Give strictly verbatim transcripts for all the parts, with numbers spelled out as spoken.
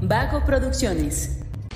Vago Producciones.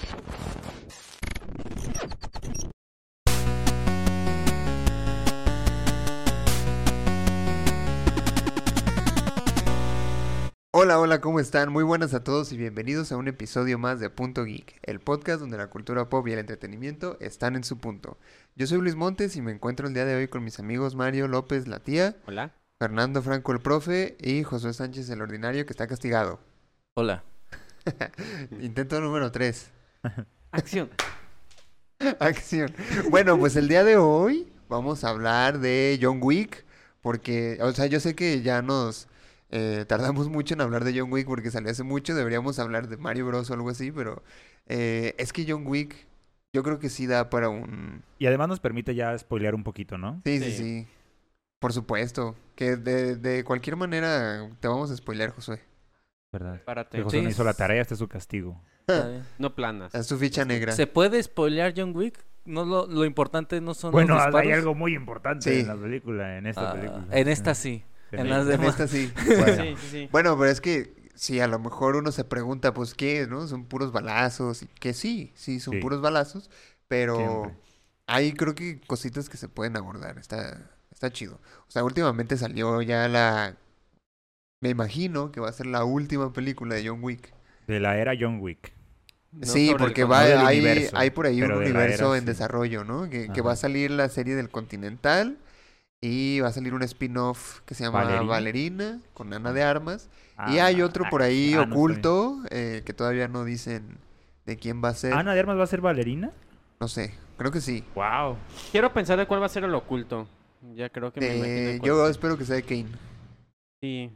Hola, hola, ¿cómo están? Muy buenas a todos y bienvenidos a un episodio más de Punto Geek, el podcast donde la cultura pop y el entretenimiento están en su punto. Yo soy Luis Montes y me encuentro el día de hoy con mis amigos Mario López, la tía, Hola. Fernando Franco, el profe, y Josué Sánchez, el ordinario, que está castigado. Hola. Intento número tres. Acción. Acción. Bueno, pues el día de hoy vamos a hablar de John Wick, porque, o sea, yo sé que ya nos eh, tardamos mucho en hablar de John Wick porque salió hace mucho, deberíamos hablar de Mario Bros o algo así, pero eh, es que John Wick yo creo que sí da para un... Y además nos permite ya spoilear un poquito, ¿no? Sí, sí, Sí. sí, por supuesto, que de, de cualquier manera te vamos a spoilear, Josué. ¿Verdad? Párate. Que José Sí. no hizo la tarea, este es su castigo. Está bien. No planas. Es tu ficha negra. ¿Se puede spoilear John Wick? No, lo, lo importante no son Bueno, los hay disparos. algo muy importante Sí. en la película, en esta Ah, película. en esta sí. Sí. En las En demás. esta sí. Bueno. Sí, sí, sí. Bueno, pero es que si a lo mejor uno se pregunta, pues, ¿qué? ¿No? Son puros balazos. Y que sí, sí, son Sí. puros balazos. Pero Siempre. hay creo que cositas que se pueden abordar. Está, está chido. O sea, últimamente salió ya la... Me imagino que va a ser la última película de John Wick. De la era John Wick. No Sí, sobre el porque con- va, no del hay, universo, hay por ahí un pero de la universo era, en sí. desarrollo, ¿no? Que, que Ajá. va a salir la serie del Continental y va a salir un spin-off que se llama Valerina, ¿Valerina? con Ana de Armas. y Ah, hay otro por ahí ah, no oculto eh, que todavía no dicen de quién va a ser. sabía. ¿Ana de Armas va a ser bailarina? No sé, creo que sí. Wow. Quiero pensar de cuál va a ser el oculto. Ya creo que me imagino Eh, de cuál yo va a ser. espero que sea de Kane. Sí.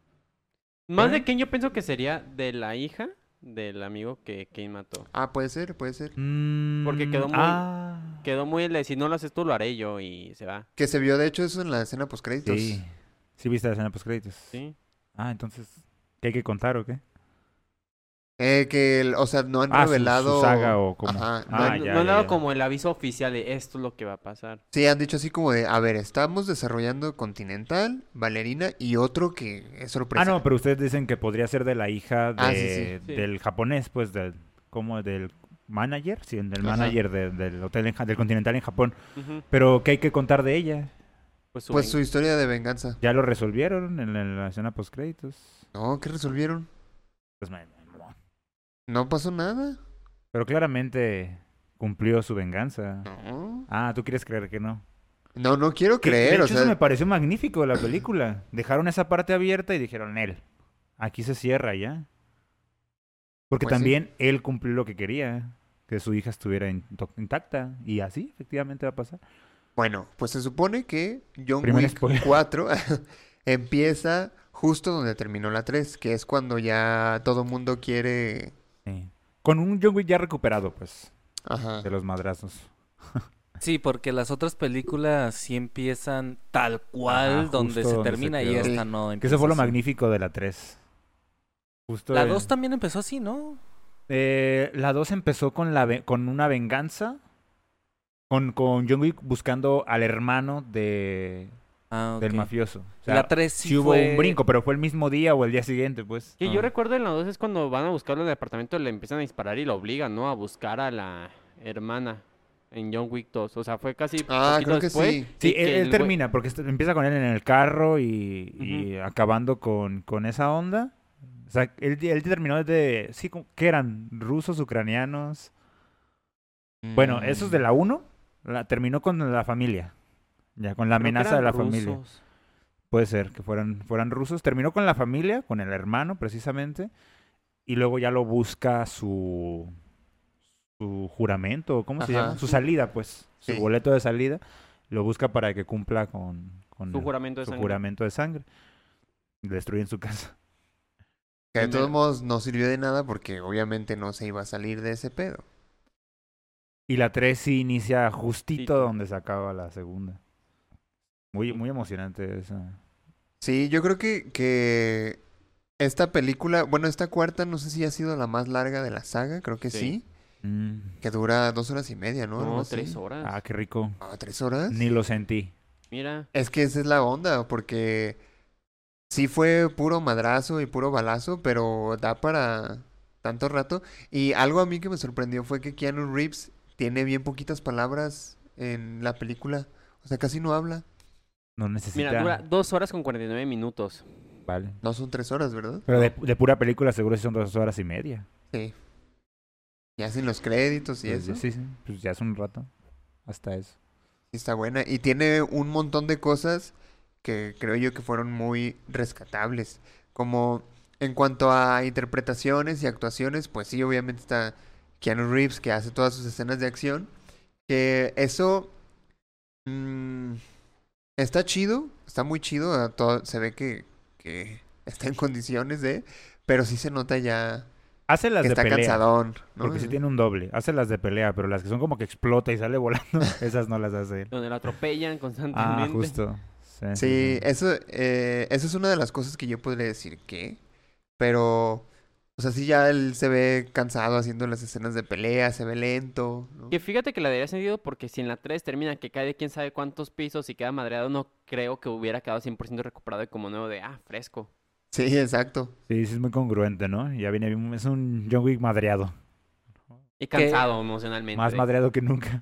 Más ¿Eh? de Kane yo pienso que sería de la hija del amigo que Kane mató. Ah, puede ser, puede ser. Porque quedó muy- Ah, Quedó muy el de, si no lo haces tú, lo haré yo y se va. Que se vio de hecho eso en la escena postcréditos. sí. ¿Sí viste la escena post créditos? Sí. Ah, entonces, ¿qué hay que contar o qué? Eh, que, el- o sea, no han Ah, su- revelado... su saga o cómo. Ajá, no Ah, han- no ya, no han ya, dado ya. como el aviso oficial de esto es lo que va a pasar. Sí, han dicho así como de, a ver, estamos desarrollando Continental, Valerina y otro que es sorpresa. Ah, no, pero ustedes dicen que podría ser de la hija de, Ah, sí, sí. Sí. del japonés, pues, del, como del manager, sí, del Ajá. manager de- del hotel en Ja- del Continental en Japón. Ujú. Pero, ¿qué hay que contar de ella? Pues su, Pues ven- su historia de venganza. ¿Ya lo resolvieron en la, en la escena post créditos? No, ¿qué resolvieron? Pues, me- me- no. No pasó nada. Pero claramente cumplió su venganza. No. Ah, ¿tú quieres creer que no? No, no quiero Que, creer, de o hecho, sea... eso me pareció magnífico de la película. Dejaron esa parte abierta y dijeron, él, aquí se cierra ya. Porque Pues sí. también él cumplió lo que quería, que su hija estuviera into- intacta. Y así, efectivamente, va a pasar. Bueno, pues se supone que John Primer Wick spoiler. cuatro empieza justo donde terminó la tres, que es cuando ya todo mundo quiere... Sí. Con un John Wick ya recuperado, pues, Ajá. de los madrazos. Sí, porque las otras películas sí empiezan tal cual Ajá, donde justo se donde termina se y quedó. esta Sí. no Que empieza eso fue lo así. magnífico de la tres. Justo La en- dos también empezó así, ¿no? Eh, la dos empezó con, la ve- con una venganza. Con, con John Wick buscando al hermano de, Ah, del ok. mafioso. O Y sea, la tres sí sí hubo fue- un brinco, pero fue el mismo día o el día siguiente, pues. Que yo Ah. recuerdo en la dos es cuando van a buscarlo en el departamento, le empiezan a disparar y lo obligan, ¿no? A buscar a la hermana en John Wick dos. O sea, fue casi Ah, poquito creo que después. sí. Sí, y que él, él el güey- termina, porque este- empieza con él en el carro y, y acabando con, con esa onda. O sea, él, él terminó desde... Sí, como- ¿qué eran? ¿Rusos, ucranianos? Bueno, esos de la uno, la, terminó con la familia. Ya, con la creo que amenaza de eran la familia. rusos. Puede ser que fueran, fueran rusos. Terminó con la familia, con el hermano precisamente. Y luego ya lo busca su, su juramento, ¿cómo se Ajá. llama? Su salida, pues. Su Sí. boleto de salida. Lo busca para que cumpla con, con Su el- juramento de su sangre. juramento de sangre. Destruyen su casa. Que de todos Primero. modos no sirvió de nada porque obviamente no se iba a salir de ese pedo. Y la tres sí inicia justito Justito. donde se acaba la segunda. Muy, muy emocionante esa. Sí, yo creo que, que esta película, bueno, esta cuarta no sé si ha sido la más larga de la saga, creo que sí. Sí. Mm. Que dura dos horas y media, ¿no? Algo No, así. tres horas. Ah, qué rico. Ah, ¿tres horas? Ni lo sentí. Mira. Es que esa es la onda, porque sí fue puro madrazo y puro balazo, pero da para tanto rato. Y algo a mí que me sorprendió fue que Keanu Reeves tiene bien poquitas palabras en la película. O sea, casi no habla. No Mira, necesita... dura dos horas con cuarenta y nueve minutos. Vale. No son tres horas, ¿verdad? Pero de, de pura película seguro sí son dos horas y media. Sí. Y hacen los créditos y Pues eso. ya- sí, sí, pues ya es un rato. Hasta eso. Sí, está buena. Y tiene un montón de cosas que creo yo que fueron muy rescatables. Como en cuanto a interpretaciones y actuaciones, pues sí, obviamente está Keanu Reeves que hace todas sus escenas de acción. Que eso mm, está chido, está muy chido. a todo- se ve que, que está en condiciones de, pero sí se nota ya Hace las que de está pelea. cansadón, ¿no? Porque sí tiene un doble. Hace las de pelea, pero las que son como que explota y sale volando, esas no las hace él. Donde lo atropellan constantemente. Ah, justo. Sí, sí, Sí, sí. eso, eh, eso es una de las cosas que yo podría decir que, pero, o sea, sí ya él se ve cansado haciendo las escenas de pelea, se ve lento, ¿no? Que fíjate que la daría sentido porque si en la tres termina que cae de quién sabe cuántos pisos y queda madreado, no creo que hubiera quedado cien por ciento recuperado y como nuevo de, ah, fresco. Sí, exacto. Sí, sí es muy congruente, ¿no? Ya viene, bien- es un John Wick madreado. Y cansado emocionalmente. Más de- madreado que nunca.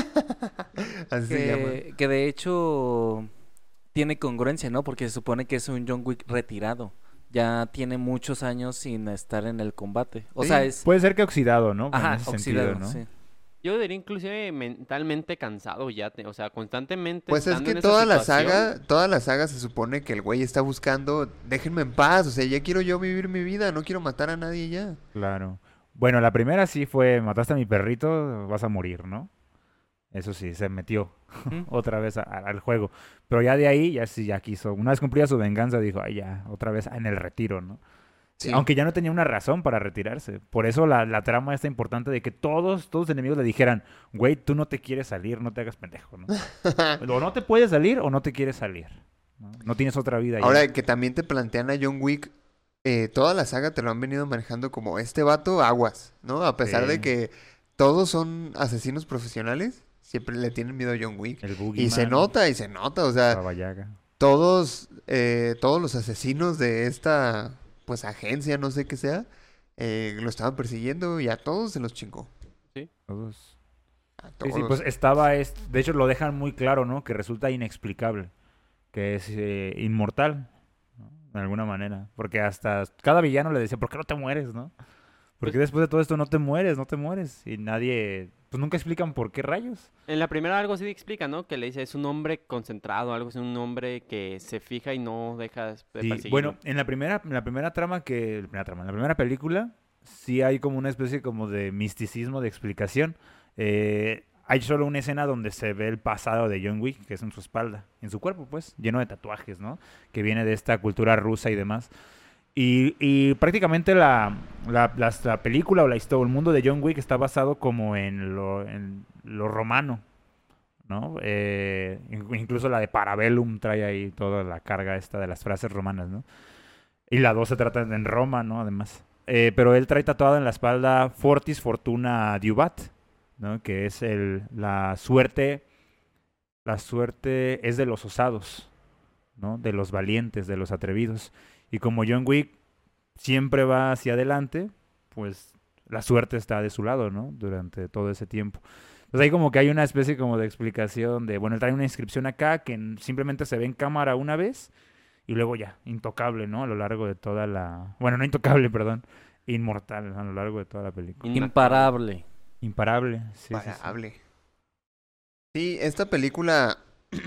Así se llama. Que, que de hecho tiene congruencia, ¿no? Porque se supone que es un John Wick retirado. Ya tiene muchos años sin estar en el combate. O Sí. sea, es... Puede ser que oxidado, ¿no? En Ajá, ese oxidado, sentido, ¿no? sí. Yo diría inclusive mentalmente cansado ya, te- o sea, constantemente Pues es estando que en esa toda la situación. saga, toda la saga se supone que el güey está buscando, déjenme en paz, o sea, ya quiero yo vivir mi vida, no quiero matar a nadie ya. Claro. Bueno, la primera sí fue, mataste a mi perrito, vas a morir, ¿no? Eso sí, se metió Ujú. otra vez a- a- al juego. Pero ya de ahí, ya sí, ya quiso. Una vez cumplida su venganza, dijo, ay, ya, otra vez en el retiro, ¿no? Sí. Aunque ya no tenía una razón para retirarse. Por eso la, la trama está importante de que todos, todos los enemigos le dijeran, güey, tú no te quieres salir, no te hagas pendejo, ¿no? O no te puedes salir o no te quieres salir. No, no tienes otra vida ya. Ahora que también te plantean a John Wick, eh, toda la saga te lo han venido manejando como este vato aguas, ¿no? A pesar Sí. de que todos son asesinos profesionales, siempre le tienen miedo a John Wick. El Y se Boogeyman, nota, y se nota, o sea, Baba Yaga. todos, eh, todos los asesinos de esta, pues, agencia, no sé qué sea, eh, lo estaban persiguiendo y a todos se los chingó. Todos. A Sí, todos. sí, pues estaba, es, de hecho lo dejan muy claro, ¿no? Que resulta inexplicable, que es eh, inmortal, ¿no? De alguna manera. Porque hasta cada villano le decía, ¿por qué no te mueres, no? Porque Pues- después de todo esto no te mueres, no te mueres. Y nadie, pues nunca explican por qué rayos. En la primera algo sí explica, ¿no? Que le dice, es un hombre concentrado, algo así, un hombre que se fija y no deja de Sí, perseguirlo. bueno, en la primera, en la primera trama que, la primera trama, en la primera película, sí hay como una especie como de misticismo, de explicación. Eh, hay solo una escena donde se ve el pasado de John Wick, que es en su espalda, en su cuerpo, pues, lleno de tatuajes, ¿no? Que viene de esta cultura rusa y demás. Y, y prácticamente la, la, la- la película o la historia, el mundo de John Wick está basado como en lo, en lo romano, ¿no? Eh, in- incluso la de Parabellum trae ahí toda la carga esta de las frases romanas, ¿no? Y la dos se trata en Roma, ¿no? Además. Eh, pero él trae tatuado en la espalda Fortis Fortuna Dubat, ¿no? Que es el, la suerte, la suerte es de los osados, ¿no? De los valientes, de los atrevidos. Y como John Wick siempre va hacia adelante, pues la suerte está de su lado, ¿no? Durante todo ese tiempo. Entonces ahí como que hay una especie como de explicación de, bueno, él trae una inscripción acá que n- simplemente se ve en cámara una vez y luego ya, intocable, ¿no? A lo largo de toda la... Bueno, no intocable, perdón. Inmortal a lo largo de toda la película. Imparable. Imparable. Sí, sí, sí. Imparable. Sí, esta película,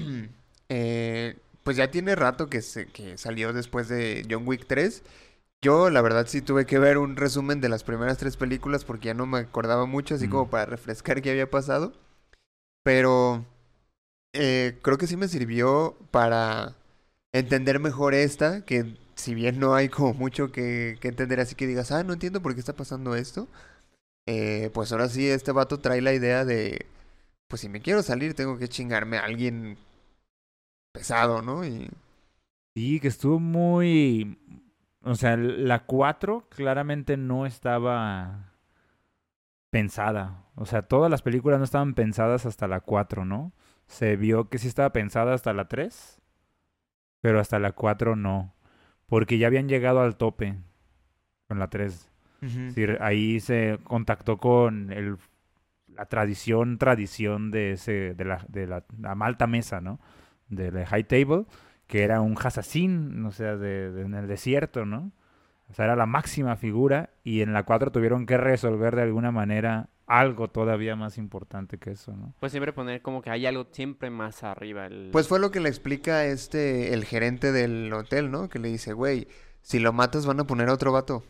eh, pues ya tiene rato que, se, que salió después de John Wick tres. Yo, la verdad, sí tuve que ver un resumen de las primeras tres películas porque ya no me acordaba mucho, así Mm. como para refrescar qué había pasado. Pero eh, creo que sí me sirvió para entender mejor esta, que si bien no hay como mucho que, que entender, así que digas, ah, no entiendo por qué está pasando esto. Eh, pues ahora sí, este vato trae la idea de, pues si me quiero salir, tengo que chingarme a alguien pesado, ¿no? Y Sí, que estuvo muy... O sea, la cuatro claramente no estaba pensada. O sea, todas las películas no estaban pensadas hasta la cuatro, ¿no? Se vio que sí estaba pensada hasta la tres, pero hasta la cuatro no. Porque ya habían llegado al tope con la tres. Es Ujú. decir, ahí se contactó con el, la tradición, tradición de ese, de la, de la, la Malta Mesa, ¿no? De la High Table, que era un Hassassin, o sea, de, de- en el desierto, ¿no? O sea, era la máxima figura y en la cuatro tuvieron que resolver de alguna manera algo todavía más importante que eso, ¿no? Pues siempre poner como que hay algo siempre más arriba. El... Pues fue lo que le explica este, el gerente del hotel, ¿no? Que le dice, güey, si lo matas van a poner a otro vato.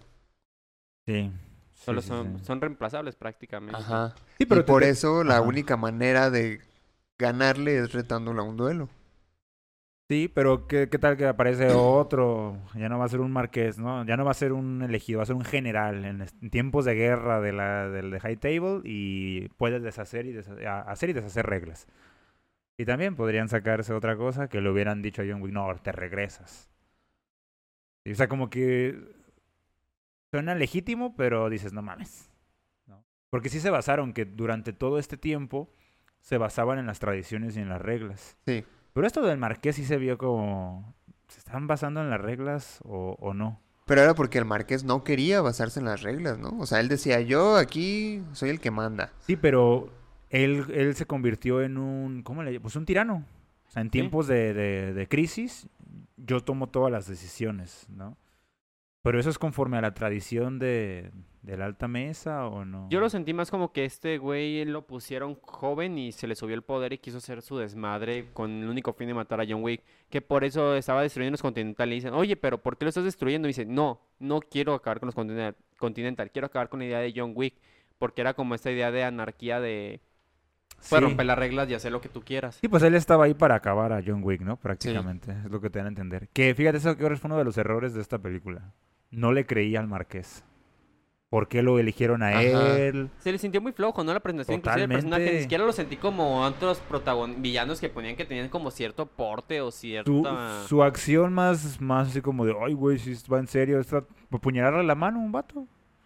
Sí. Solo sí, sí, son, sí. son reemplazables prácticamente. Ajá. Sí, Y pero te- por te- eso la Ajá. única manera de ganarle es retándolo a un duelo. Sí, pero ¿qué, qué tal que aparece otro? Ya no va a ser un marqués, ¿no? Ya no va a ser un elegido, va a ser un general en, est- en tiempos de guerra de la, del de High Table y puedes deshacer y desha- a- hacer y deshacer reglas. Y también podrían sacarse otra cosa que le hubieran dicho a John Wick, no, te regresas. Y, o sea, como que suena legítimo, pero dices, no mames, ¿no? Porque sí se basaron que durante todo este tiempo se basaban en las tradiciones y en las reglas. Sí. Pero esto del marqués sí se vio como... ¿Se están basando en las reglas o, o no? Pero era porque el marqués no quería basarse en las reglas, ¿no? O sea, él decía, yo aquí soy el que manda. Sí, pero él, él se convirtió en un... ¿Cómo le Pues un tirano. O sea, en Sí. tiempos de, de, de crisis, yo tomo todas las decisiones, ¿no? Pero eso es conforme a la tradición de, de la alta mesa o no. Yo lo sentí más como que este güey lo pusieron joven y se le subió el poder y quiso hacer su desmadre con el único fin de matar a John Wick. Que por eso estaba destruyendo los Continental. Y dicen, oye, pero ¿por qué lo estás destruyendo? Y dice, no, no quiero acabar con los Continental, Continental, quiero acabar con la idea de John Wick. Porque era como esta idea de anarquía de... Sí. Puedes romper las reglas y hacer lo que tú quieras. Sí, pues él estaba ahí para acabar a John Wick, ¿no? Prácticamente, es lo que te dan a entender. Que fíjate, eso que ahora fue uno de los errores de esta película. No le creía al marqués. ¿Por qué lo eligieron a Ajá. él? Se le sintió muy flojo, ¿no? La presentación inclusive del personaje. Ni Totalmente. siquiera lo sentí como otros protagon villanos que ponían que tenían como cierto porte o Su, cierta... su acción más, más así como de, ay, güey, si va en serio, está apuñalarle la mano a un vato.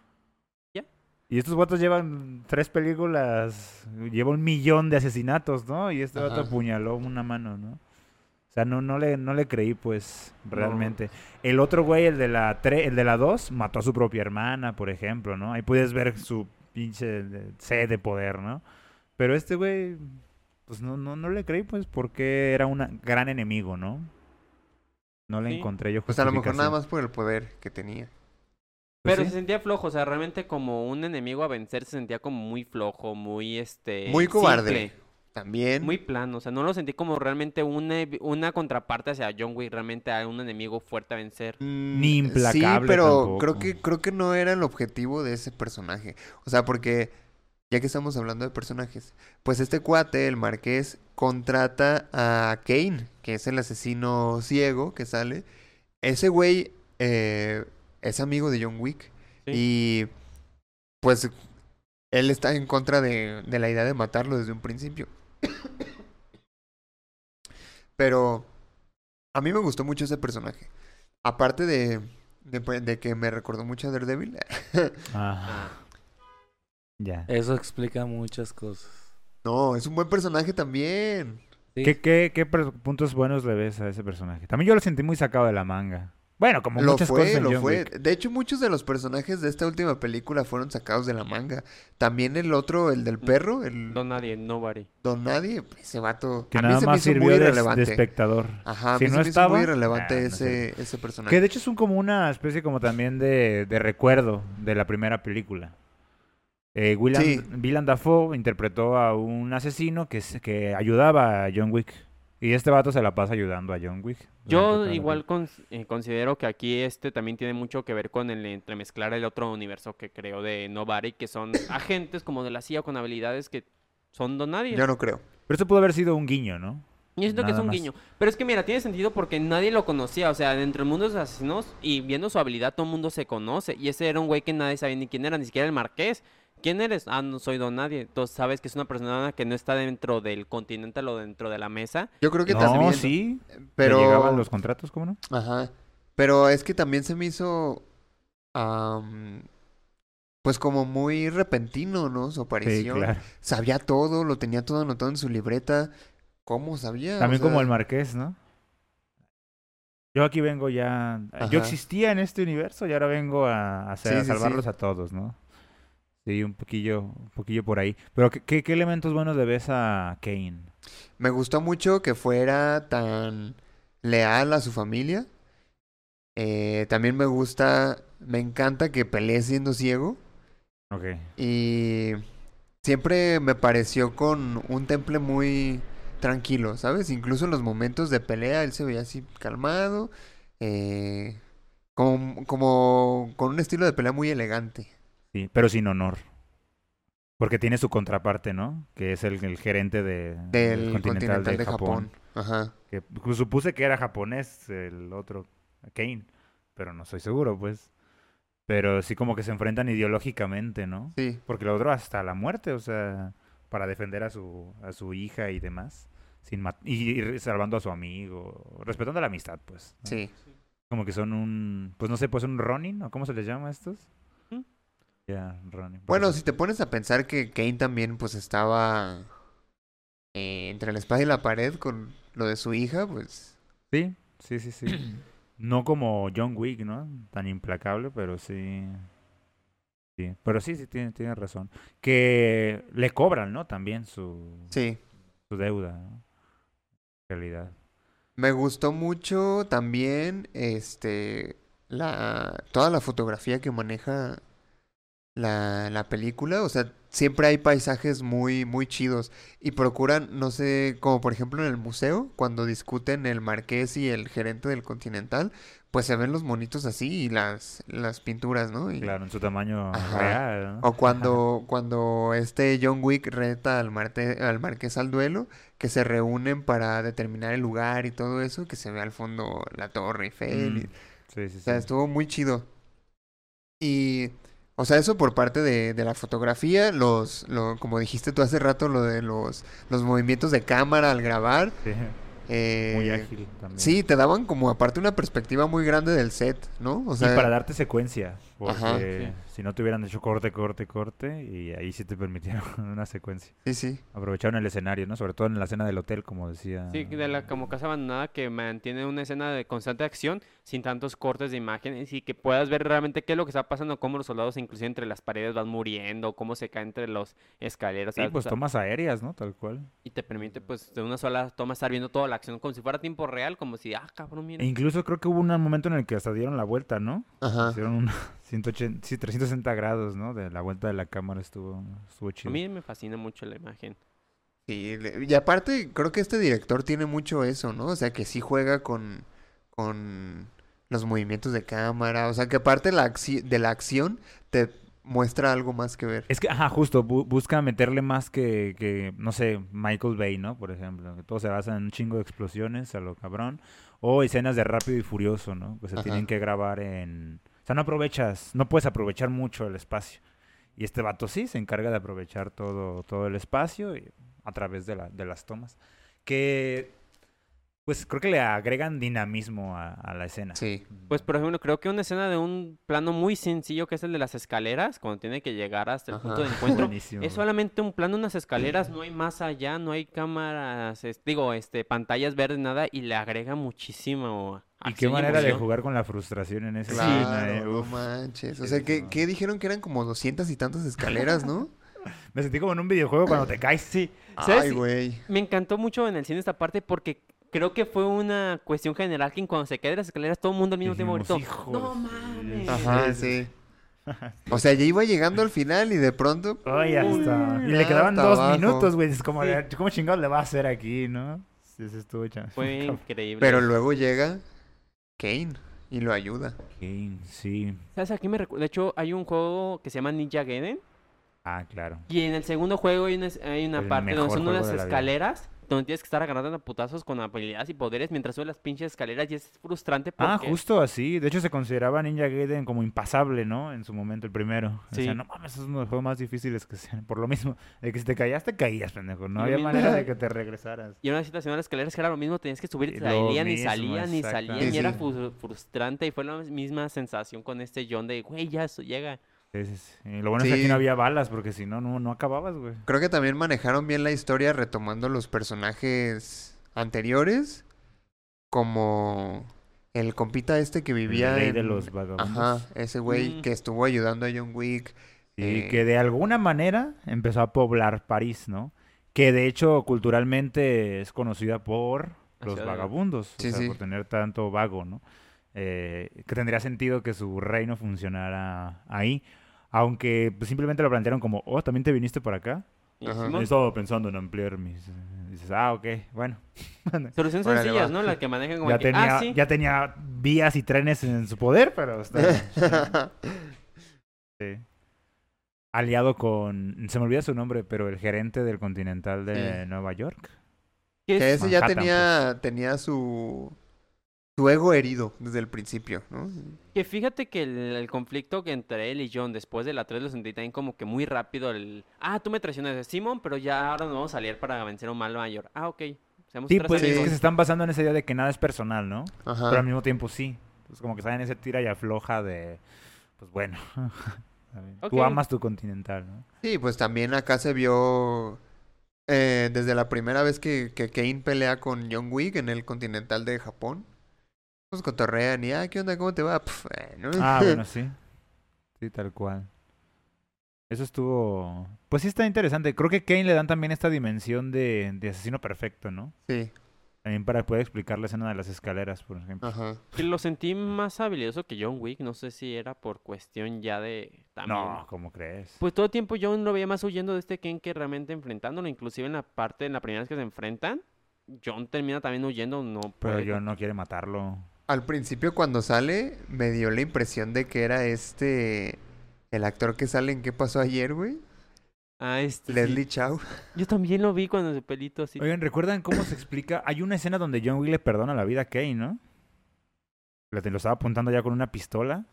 Ya. Y estos vatos llevan tres películas, lleva un millón de asesinatos, ¿no? Y este vato Ajá. apuñaló una mano, ¿no? O sea, no, no, le, no le creí, pues, No. realmente. El otro güey, el de la tre- el de la dos, mató a su propia hermana, por ejemplo, ¿no? Ahí puedes ver su pinche de- sed de poder, ¿no? Pero este güey, pues no, no, no le creí, pues, porque era un gran enemigo, ¿no? No le Sí. encontré yo Pues a lo mejor nada justificación. más por el poder que tenía. Pues Pero sí. se sentía flojo, o sea, realmente como un enemigo a vencer se sentía como muy flojo, muy este... Muy cobarde. simple, También. muy plano, o sea, no lo sentí como realmente una, una contraparte hacia John Wick, realmente a un enemigo fuerte a vencer. Mm, Ni Sí, implacable pero tampoco. creo que creo que no era el objetivo de ese personaje. O sea, porque ya que estamos hablando de personajes, pues este cuate, el marqués, contrata a Kane, que es el asesino ciego que sale. Ese güey eh, es amigo de John Wick. Sí. Y pues él está en contra de, de la idea de matarlo desde un principio. Pero a mí me gustó mucho ese personaje. Aparte de, de, pues, de que me recordó mucho a Daredevil. Ah, ya. Eso explica muchas cosas. No, es un buen personaje también. Sí. ¿Qué, qué, qué per- puntos buenos le ves a ese personaje? También yo lo sentí muy sacado de la manga. Bueno, como Lo muchas fue, cosas en lo John fue. Wick. De hecho, muchos de los personajes de esta última película fueron sacados de la manga. También el otro, el del perro, el No nadie, nobody. Don Nadie, ese vato. Que a mí nada se me más hizo sirvió muy de, de relevante. espectador. Ajá, a Si mí no se me hizo estaba, muy relevante ah, no ese, ese personaje. Que de hecho es un, como una especie como también de, de recuerdo de la primera película. Eh, Willem, Sí. Willem Dafoe interpretó a un asesino que, se- que ayudaba a John Wick. Y este vato se la pasa ayudando a John Wick. durante Yo toda la igual cons- eh, considero que aquí este también tiene mucho que ver con el entremezclar el otro universo que creo de Nobody, que son agentes como de la C I A con habilidades que son don nadie. Yo no creo. Pero eso pudo haber sido un guiño, ¿no? Yo siento que es Nada un más. guiño. Pero es que mira, tiene sentido porque nadie lo conocía. O sea, dentro del mundo de los asesinos y viendo su habilidad, todo el mundo se conoce. Y ese era un güey que nadie sabía ni quién era, ni siquiera el marqués. ¿Quién eres? Ah, no soy don nadie. Entonces sabes que es una persona que no está dentro del Continental o dentro de la mesa. Yo creo que No, también. sí. Pero. ¿Le llegaban los contratos, ¿cómo no? Ajá. Pero es que también se me hizo. am, pues como muy repentino, ¿no? Su Sí, aparición. claro. Sabía todo, lo tenía todo anotado en su libreta. ¿Cómo sabía? O También como sea, el marqués, ¿no? Yo aquí vengo ya... Ajá. Yo existía en este universo y ahora vengo a, a hacer- Sí, a sí, salvarlos sí. a todos, ¿no? Sí, un poquillo, un poquillo por ahí. Pero ¿qué, qué, qué elementos buenos le ves a Kane? Me gustó mucho que fuera tan leal a su familia. Eh, también me gusta, me encanta que pelee siendo ciego. Ok. Y siempre me pareció con un temple muy tranquilo, ¿sabes? Incluso en los momentos de pelea él se veía así calmado, eh, como, como con un estilo de pelea muy elegante. Sí, pero sin honor. Porque tiene su contraparte, ¿no? Que es el, el gerente de, del Del Continental continental de de Japón. Japón. Ajá. Que pues, supuse que era japonés el otro, Kane. Pero no estoy seguro, pues. Pero sí como que se enfrentan ideológicamente, ¿no? Sí, Porque lo otro hasta la muerte, o sea, para defender a su, a su hija y demás. Sin mat- y, y salvando a su amigo. Respetando la amistad, pues, ¿no? sí. Como que son un, pues no sé, pues un Ronin, ¿o cómo se les llama a estos? ¿Mm? Ya, Ronin. porque Bueno, son- si te pones a pensar que Kane también pues estaba eh, entre la espada y la pared con lo de su hija, pues Sí, sí, sí, sí. No como John Wick, ¿no? Tan implacable, pero sí. Sí, pero sí, sí, tiene, tiene razón. Que le cobran, ¿no? También su, sí. su deuda, ¿no? En realidad. Me gustó mucho también este la toda la fotografía que maneja la, la película, o sea, siempre hay paisajes muy, muy chidos y procuran, no sé, como por ejemplo en el museo, cuando discuten el marqués y el gerente del Continental, pues se ven los monitos así y las, las pinturas, ¿no? Y, Claro, en su tamaño ajá. real, ¿no? O cuando, cuando este John Wick reta al, marte- al marqués al duelo, que se reúnen para determinar el lugar y todo eso, que se ve al fondo la Torre Eiffel. y- Mm, sí, sí, o sea, sí. estuvo muy chido. Y, o sea, eso por parte de, de la fotografía, los, lo, como dijiste tú hace rato, lo de los, los movimientos de cámara al grabar. Sí, eh, muy ágil también. sí, te daban como aparte una perspectiva muy grande del set, ¿no? O Y sea, para darte secuencia, Ajá. porque si no te hubieran hecho corte, corte, corte, y ahí sí te permitieron una secuencia. sí, sí, Aprovecharon el escenario, ¿no? Sobre todo en la escena del hotel, como decía. Sí, de la como casa abandonada que mantiene una escena de constante acción sin tantos cortes de imágenes y que puedas ver realmente qué es lo que está pasando, cómo los soldados inclusive entre las paredes van muriendo, cómo se caen entre los escaleras, Sí, ¿sabes? O pues sea, tomas aéreas, ¿no? Tal cual. y te permite pues de una sola toma estar viendo toda la acción como si fuera tiempo real, como si, ah, cabrón, mira. E incluso creo que hubo un momento en el que hasta dieron la vuelta, ¿no? ajá. Hicieron un ciento ochenta, sí, trescientos sesenta grados, ¿no? De la vuelta de la cámara estuvo, estuvo A chido. mí me fascina mucho la imagen. Sí, le- y aparte creo que este director tiene mucho eso, ¿no? O sea, que sí juega con, con los movimientos de cámara, o sea, que aparte la acci- de la acción te muestra algo más que ver. Es que, ajá, justo, bu- busca meterle más que, que, no sé, Michael Bay, ¿no? Por ejemplo, que todo se basa en un chingo de explosiones a lo cabrón. O escenas de Rápido y Furioso, ¿no? Que se Ajá. tienen que grabar en... O sea, no aprovechas, no puedes aprovechar mucho el espacio. Y este vato sí se encarga de aprovechar todo, todo el espacio y- a través de, la, de las tomas. Que, pues, creo que le agregan dinamismo a, a la escena. Sí, Pues, por ejemplo, creo que una escena de un plano muy sencillo que es el de las escaleras, cuando tiene que llegar hasta el punto de Ajá. encuentro, Buenísimo. es solamente un plano, unas escaleras, no hay más allá, no hay cámaras, es- digo, este, pantallas verdes, nada, y le agrega muchísimo Y qué acción manera de emoción. jugar con la frustración en esa Sí. escena, eh, claro, no uf. manches. O Sí, sea, sí, que, no. que dijeron que eran como doscientas y tantas escaleras, ¿no? Me sentí como en un videojuego cuando te caes. Sí, ¿sabes? Ay, güey. Me encantó mucho en el cine esta parte porque creo que fue una cuestión general que cuando se cae de las escaleras todo el mundo al mismo tiempo Dijimos, gritó, "Hijo no de su- mames". Ajá, sí. O sea, ya iba llegando al final y de pronto... Ay, ya ¡pum! está. Y le Ya quedaban hasta dos abajo. minutos, güey. Es como, Sí. de, ¿cómo chingados le va a hacer aquí, no? Sí, se estuvo echando. Fue increíble. Pero luego llega Kane y lo ayuda. Kane, sí. ¿Sabes a qué me recuerda? De hecho, hay un juego que se llama Ninja Gaiden. Ah, claro. Y en el segundo juego hay una, hay una El parte donde mejor son juego unas de la vida. escaleras donde tienes que estar agarrando a putazos con habilidades y poderes mientras subes las pinches escaleras y es frustrante porque... Ah, justo así. De hecho, se consideraba Ninja Gaiden como impasable, ¿no? En su momento, el primero. Sí. O sea, no mames, es uno de los juegos más difíciles que sean. Por lo mismo, de que si te caías, te caías, pendejo. No Y lo había mismo- manera de que te regresaras. Y una situación de las escaleras que era lo mismo, tenías que subir y Y te lo salían y mismo, salían y salían exactamente. y era Sí, fu- frustrante y fue la misma sensación con este John de, güey, ya eso llega. Sí, sí, sí. Y lo bueno es que aquí Sí. no había balas, porque si no, no, no acababas, güey. Creo que también manejaron bien la historia retomando los personajes anteriores, como el compita este que El vivía rey en... de los vagabundos. Ajá, ese güey Mm. que estuvo ayudando a John Wick. Sí, eh, que de alguna manera empezó a poblar París, ¿no? Que de hecho culturalmente es conocida por La los ciudad de- vagabundos, o Sí, sea, sí. por tener tanto vago, ¿no? Eh, que tendría sentido que su reino funcionara ahí, aunque pues, simplemente lo plantearon como, oh, ¿también te viniste por acá? Y Ajá. Simón, He estado pensando en ampliar mis... Dices, ah, ok, bueno. soluciones Órale, sencillas, va. ¿no? Las que manejan como Ya que, tenía, ah, sí. ya tenía vías y trenes en su poder, pero está bien. Sí. Aliado con, se me olvida su nombre, pero el gerente del Continental de Sí. Nueva York. ¿Qué Que es? ese ya Manhattan, tenía, tenía su, su ego herido desde el principio, ¿no? Que fíjate que el, el conflicto que entre él y John después de la tres lo sentí también como que muy rápido el... Ah, tú me traicionaste, Simón, pero ya ahora nos vamos a aliar para vencer a un malo mayor. Ah, ok. Seamos Sí, tres pues es amigos. que se están basando en esa idea de que nada es personal, ¿no? Ajá. Pero al mismo tiempo sí. Entonces como que están en ese tira y afloja de, pues bueno, tú Ok. amas tu Continental, ¿no? Sí, pues también acá se vio eh, desde la primera vez que, que Kane pelea con John Wick en el Continental de Japón. Pues cotorrean y, ah, ¿qué onda? ¿Cómo te va? Pf, bueno. Ah, bueno, sí. Sí, tal cual. Eso estuvo... Pues sí está interesante. Creo que Kane le dan también esta dimensión de, de asesino perfecto, ¿no? Sí, También para poder explicar la escena de las escaleras, por ejemplo. ajá. Que lo sentí más habilidoso que John Wick. No sé si era por cuestión ya de... También. No, ¿cómo crees? Pues todo el tiempo John lo veía más huyendo de este Ken que realmente enfrentándolo. Inclusive en la parte, en la primera vez que se enfrentan, John termina también huyendo. No Pero puede. yo no quiere matarlo. Al principio cuando sale me dio la impresión de que era este... El actor que sale en ¿Qué pasó ayer, güey? Ah, este sí. Leslie Chow. Yo también lo vi cuando su pelito así. Oigan, ¿recuerdan cómo se explica? Hay una escena donde John Wick le perdona la vida a Kane, ¿no? Le te lo estaba apuntando ya con una pistola.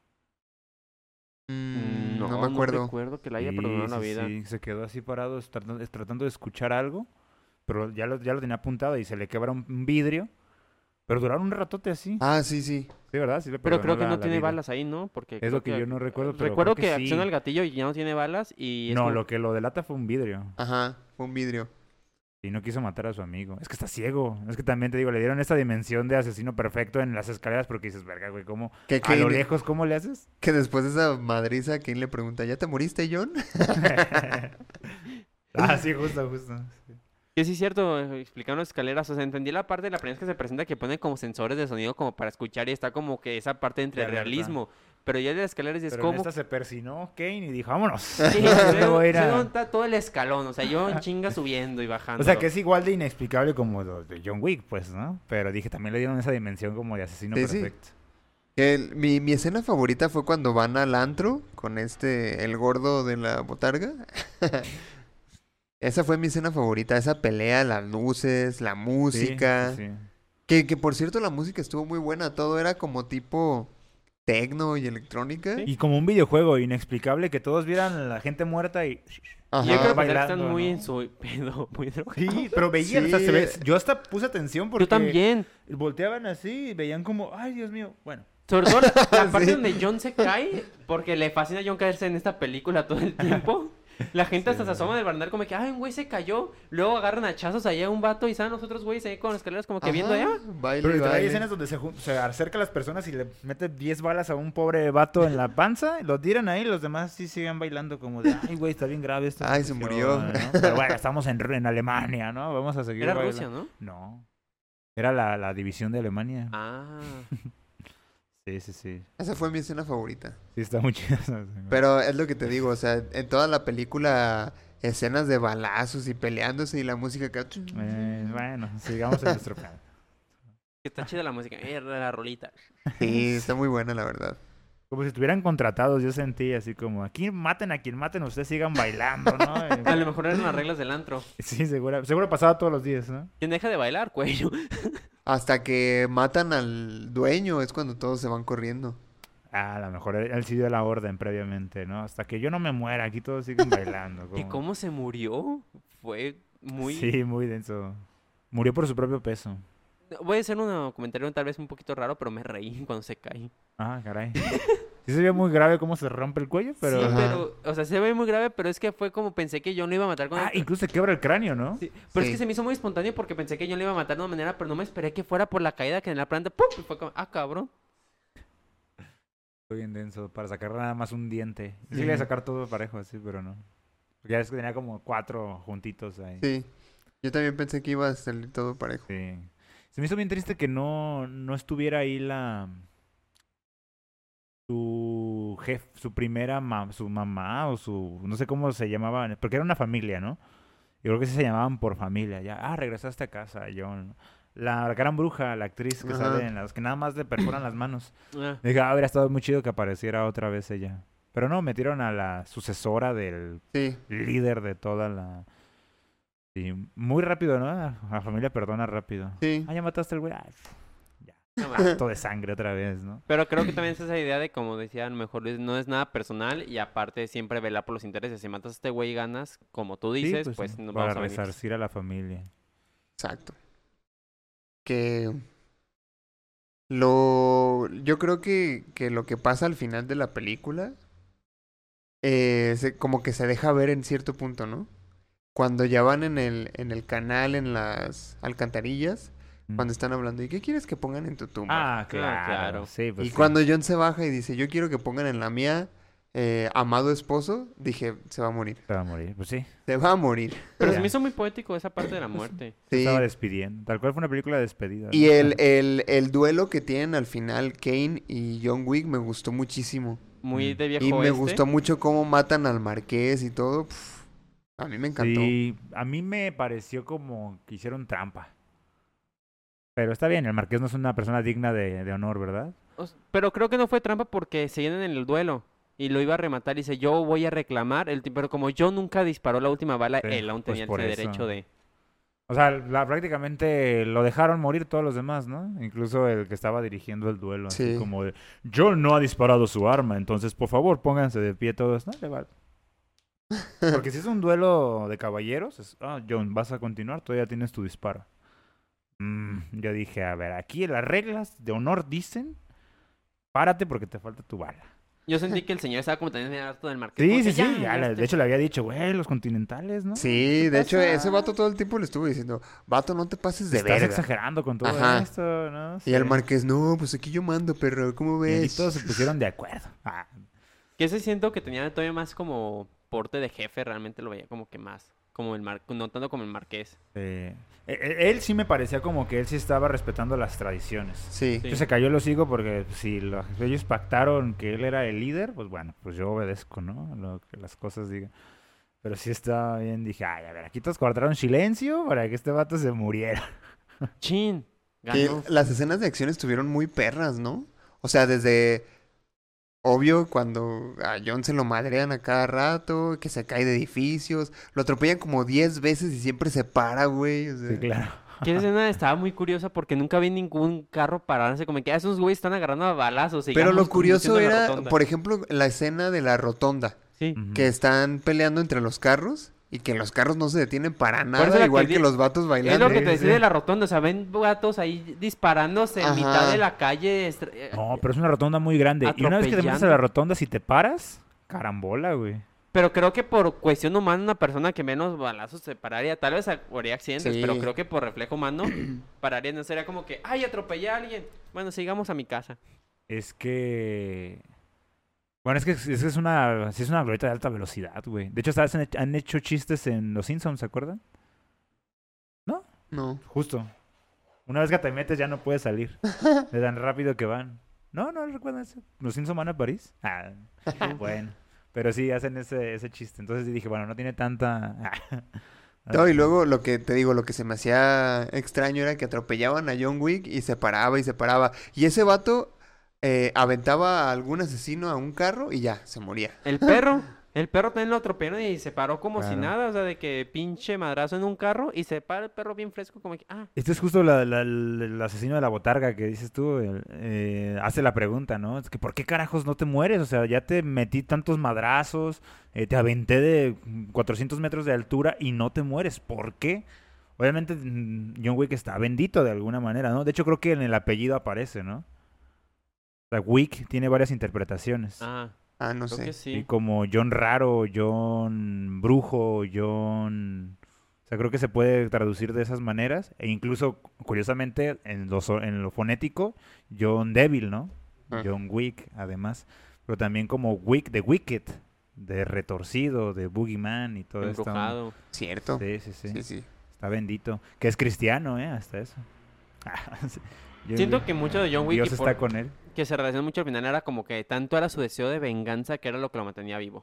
Mm, no, no, me acuerdo. No recuerdo que le haya Sí, perdonado la sí, vida. sí, se quedó así parado es tratando, es tratando de escuchar algo, pero ya lo, ya lo tenía apuntado y se le quebra un, un vidrio. Pero duraron un ratote así. Ah, sí, sí. Sí, ¿verdad? Sí le Pero perdonó creo que la- no la tiene vida. balas ahí, ¿no? Porque Es creo lo que yo no recuerdo, pero recuerdo creo que, que acciona sí. el gatillo y ya no tiene balas y es No, como- lo que lo delata fue un vidrio. Ajá, fue un vidrio. Y no quiso matar a su amigo. Es que está ciego. Es que también te digo, le dieron esta dimensión de asesino perfecto en las escaleras porque dices, verga, güey, ¿cómo? Que, A lo Kane- lejos, ¿cómo le haces? que después de esa madriza, Kane le pregunta, ¿ya te moriste, John? Ah, sí, justo, justo. Sí. Que sí es cierto, eh, explicando las escaleras, o sea, entendí la parte de la primera vez que se presenta que pone como sensores de sonido como para escuchar y está como que esa parte entre De alerta. realismo, pero ya de las escaleras es Pero como... en esta se persinó Kane y dijo, vámonos. Sí, Me luego- voy a ir a- luego está todo el escalón, o sea, yo en chinga subiendo y bajando. O sea, que es igual de inexplicable como lo de John Wick, pues, ¿no? Pero dije, también le dieron esa dimensión como de asesino Sí, sí. perfecto. El- mi, mi escena favorita fue cuando van al antro con este, el gordo de la botarga. Esa fue mi escena favorita, esa pelea, las luces, la Sí, música. sí, sí. Que, que por cierto la música estuvo muy buena, todo era como tipo tecno y electrónica. Sí. Y como un videojuego inexplicable que todos vieran a la gente muerta y... Ajá. Y yo creo que bailando, están muy ¿no? en su pedo, muy drogados. Sí, pero veían, o sea, Sí. se ve- yo hasta puse atención porque Yo también. volteaban así y veían como, ay, Dios mío, bueno. Sobre todo la, la parte Sí. donde John se cae, porque le fascina a John caerse en esta película todo el tiempo. La gente hasta se asoma del barandal como que, ay, un güey se cayó. Luego agarran a hachazos allá a un vato y salen los otros güeyes ahí con las escaleras como que viendo Ajá, allá. baile, Pero literal, hay baile. escenas donde se, jun- se acerca a las personas y le mete diez balas a un pobre vato en la panza, y lo tiran ahí y los demás sí siguen bailando como de, ay, güey, está bien grave esto. Ay, se murió. ¿no? Pero bueno, estamos en, en Alemania, ¿no? Vamos a seguir Era bailando. Rusia, ¿no? No. Era la, la división de Alemania. Ah. Sí, sí, sí. Esa fue mi escena favorita. Sí, está muy chida esa escena. Pero es lo que te digo, o sea, en toda la película, escenas de balazos y peleándose y la música que... Eh, bueno, sigamos en nuestro plan. Está chida la música. Eh, la rolita. Sí, está muy buena, la verdad. Como si estuvieran contratados, yo sentí así como, aquí maten a quien maten, ustedes sigan bailando, ¿no? A lo mejor eran las reglas del antro. Sí, seguro, seguro pasaba todos los días, ¿no? Quien deja de bailar, cuello. Hasta que matan al dueño es cuando todos se van corriendo. Ah, a lo mejor él, él sí dio la orden previamente, ¿no? Hasta que yo no me muera, aquí todos siguen bailando. ¿Y como- cómo se murió? Fue muy... Sí, muy denso. Murió por su propio peso. Voy a hacer un comentario tal vez un poquito raro, pero me reí cuando se cae. Ah, caray. Sí se ve muy grave cómo se rompe el cuello, pero... Sí, Ajá. pero, o sea, se ve muy grave, pero es que fue como pensé que John lo iba a matar con Ah, el... incluso se quebra el cráneo, ¿no? Sí, pero es Sí. que se me hizo muy espontáneo porque pensé que John le iba a matar de una manera, pero no me esperé que fuera por la caída que en la planta, ¡pum! Y fue como, ah, cabrón. Fue bien denso, para sacar nada más un diente. Sí, le iba a Ujú. sacar todo parejo, así, pero no. Porque ya es que tenía como cuatro juntitos ahí. Sí. Yo también pensé que iba a salir todo parejo. Sí. Se me hizo bien triste que no, no estuviera ahí la... Su jefe, su primera ma- su mamá o su... No sé cómo se llamaban, porque era una familia, ¿no? Yo creo que sí se llamaban por familia. Ya, ah, regresaste a casa, John. La gran bruja, la actriz que Ajá. sale en las que nada más le perforan las manos. Ah, Dije, ah, hubiera estado muy chido que apareciera otra vez ella. Pero no, metieron a la sucesora del Sí. líder de toda la... Sí, muy rápido, ¿no? La familia perdona rápido. Sí. Ah, ya mataste al güey. Ay, ya. no mames. Todo de sangre otra vez, ¿no? Pero creo que también es esa idea de, como decía, a lo mejor es- no es nada personal y aparte siempre velar por los intereses. Si matas a este güey y ganas, como tú Sí, dices, pues, sí, nos para vamos a venir. resarcir a la familia. Exacto. Que lo yo creo que, que lo que pasa al final de la película eh, se- como que se deja ver en cierto punto, ¿no? Cuando ya van en el, en el canal, en las alcantarillas, Mm. cuando están hablando, ¿y qué quieres que pongan en tu tumba? Ah, claro. claro. Sí, pues y sí. cuando John se baja y dice, yo quiero que pongan en la mía, eh, amado esposo, dije, se va a morir. Se va a morir. Pues sí. Se va a morir. Pero se Ya. me hizo muy poético esa parte de la muerte. Se Sí. estaba despidiendo. Tal cual fue una película de despedida. Y ¿no? el, el, el duelo que tienen al final Kane y John Wick me gustó muchísimo. Muy Mm. de viejo Y me oeste. gustó mucho cómo matan al marqués y todo. Pf, a mí me encantó. Sí, a mí me pareció como que hicieron trampa. Pero está bien, el marqués no es una persona digna de, de honor, ¿verdad? O s- Pero creo que no fue trampa porque seguían en el duelo. Y lo iba a rematar y dice, yo voy a reclamar. El ti- pero como yo nunca disparó la última bala, Sí, él aún pues tenía por ese eso. derecho de... O sea, la, prácticamente lo dejaron morir todos los demás, ¿no? Incluso el que estaba dirigiendo el duelo. Así Sí. como de, John no ha disparado su arma, entonces por favor pónganse de pie todos. No, le va. Porque si es un duelo de caballeros, es, ah, John, vas a continuar, todavía tienes tu disparo. Mm, yo dije, a ver, aquí las reglas de honor dicen, párate porque te falta tu bala. Yo sentí que el señor estaba como también harto del marqués. Sí, como sí, que, sí, "Ya, ya, ya, le- este". de hecho le había dicho, güey, los continentales, ¿no? Sí, ¿Qué de hecho, pasa? ese vato todo el tiempo le estuvo diciendo, vato, no te pases de Estás verga. exagerando con todo Ajá. esto, ¿no? Y el Sí. marqués, no, pues aquí yo mando, perro, ¿cómo Y ahí ves? todos se pusieron de acuerdo. Ah, Que ese siento que tenía todavía más como porte de jefe, realmente lo veía como que más. Como el mar... no tanto como el marqués. eh, e- e- él sí me parecía como que él sí estaba respetando las tradiciones. Sí. Sí. Yo se cayó el hocico porque si los- ellos pactaron que él era el líder, pues bueno, pues yo obedezco, ¿no? Lo que las cosas digan. Pero sí estaba bien, dije, ay, a ver, aquí todos guardaron silencio para que este vato se muriera. Chin. Que Ganó. las escenas de acción estuvieron muy perras, ¿no? O sea, desde... Obvio, cuando a John se lo madrean a cada rato, que se cae de edificios, lo atropellan como diez veces y siempre se para, güey. O sea, Sí, claro. Que esa escena estaba muy curiosa porque nunca vi ningún carro pararse. Como que "Ah, esos güeyes están agarrando a balazos. Pero sigamos lo curioso conduciendo la era, rotonda". por ejemplo, la escena de la rotonda, Sí. Ujú. que están peleando entre los carros y que los carros no se detienen para eso nada, la igual que que di- los vatos Es bailando. lo que Sí, te decía sí. de la rotonda. O sea, ven gatos ahí disparándose en mitad Ajá. de la calle. estra- eh, No, pero es una rotonda muy grande. Y una vez que te metes a Atropellando. la rotonda, si te paras, carambola, güey. Pero creo que por cuestión humana, una persona que menos balazos se pararía. Tal vez habría accidentes, Sí. pero creo que por reflejo humano pararía. No sería como que, ay, atropellé a alguien. Bueno, sigamos a mi casa. Es que... Bueno, es que es, es que es una, sí es una glorieta de alta velocidad, güey. De hecho, ¿sabes? Han, han hecho chistes en Los Simpsons, ¿se acuerdan? No. Justo. Una vez que te metes ya no puedes salir. De tan rápido que van. No, no recuerdan eso. ¿Los Simpsons van a París? Ah, bueno. Pero sí, hacen ese, ese chiste. Entonces dije, bueno, no tiene tanta... No, y luego lo que te digo, lo que se me hacía extraño era que atropellaban a John Wick y se paraba y se paraba. Y ese vato eh, aventaba a algún asesino a un carro y ya, se moría. El perro, el perro también lo atropellaron y se paró como si Claro. nada. O sea, de que pinche madrazo en un carro y se para el perro bien fresco, como que, ah, Este es justo la- la- la- el asesino de la botarga que dices tú. el- eh, hace la pregunta, ¿no? Es que ¿por qué carajos no te mueres? O sea, ya te metí tantos madrazos, eh, te aventé de cuatrocientos metros de altura y no te mueres. ¿Por qué? obviamente mm, John Wick está bendito de alguna manera, ¿no? De hecho, creo que en el apellido aparece, ¿no? O sea, Wick tiene varias interpretaciones. Ah, Ah, no creo sé. que Sí, sí. como John Raro, John Brujo, John... O sea, creo que se puede traducir de esas maneras. E incluso, curiosamente, en lo, so- en lo fonético, John Devil, ¿no? Ah. John Wick, además. Pero también como Wick, de Wicked, de Retorcido, de Boogeyman y todo esto. Embrujado. ¿Cierto? Sí, sí, sí. Sí, sí. Está bendito. Que es cristiano, ¿eh? Hasta eso. Sí. Yo- Siento que mucho de John Wick Dios y está por- con él. que se relaciona mucho al final era como que tanto era su deseo de venganza que era lo que lo mantenía vivo.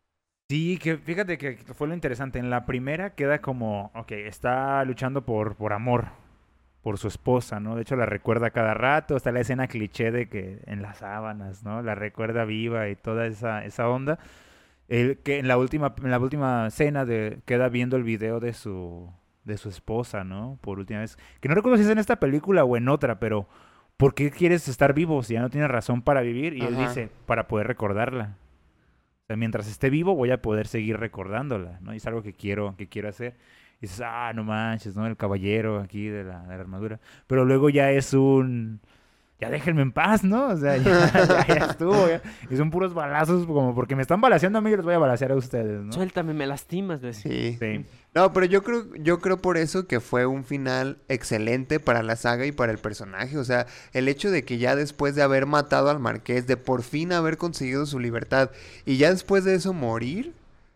Sí, que fíjate que fue lo interesante. En la primera queda como, ok, está luchando por, por amor, por su esposa, ¿no? De hecho, la recuerda cada rato. Está la escena cliché de que en las sábanas, ¿no? La recuerda viva y toda esa, esa onda. El, que en la última, en la última escena de, queda viendo el video de su, de su esposa, ¿no? Por última vez. Que no recuerdo si es en esta película o en otra, pero ¿por qué quieres estar vivo si ya no tienes razón para vivir? Y él Ajá. dice, para poder recordarla. O sea, mientras esté vivo voy a poder seguir recordándola, ¿no? Y es algo que quiero, que quiero hacer. Y dices, ah, no manches, ¿no? El caballero aquí de la, de la armadura. Pero luego ya es un... Ya déjenme en paz, ¿no? O sea, ya, ya, ya estuvo. Ya. Y son puros balazos, como porque me están balaceando a mí, yo les voy a balacear a ustedes, ¿no? Suéltame, me lastimas, le decía. Sí. Sí. No, pero yo creo, yo creo por eso que fue un final excelente para la saga y para el personaje. O sea, el hecho de que ya después de haber matado al marqués, de por fin haber conseguido su libertad, y ya después de eso morir,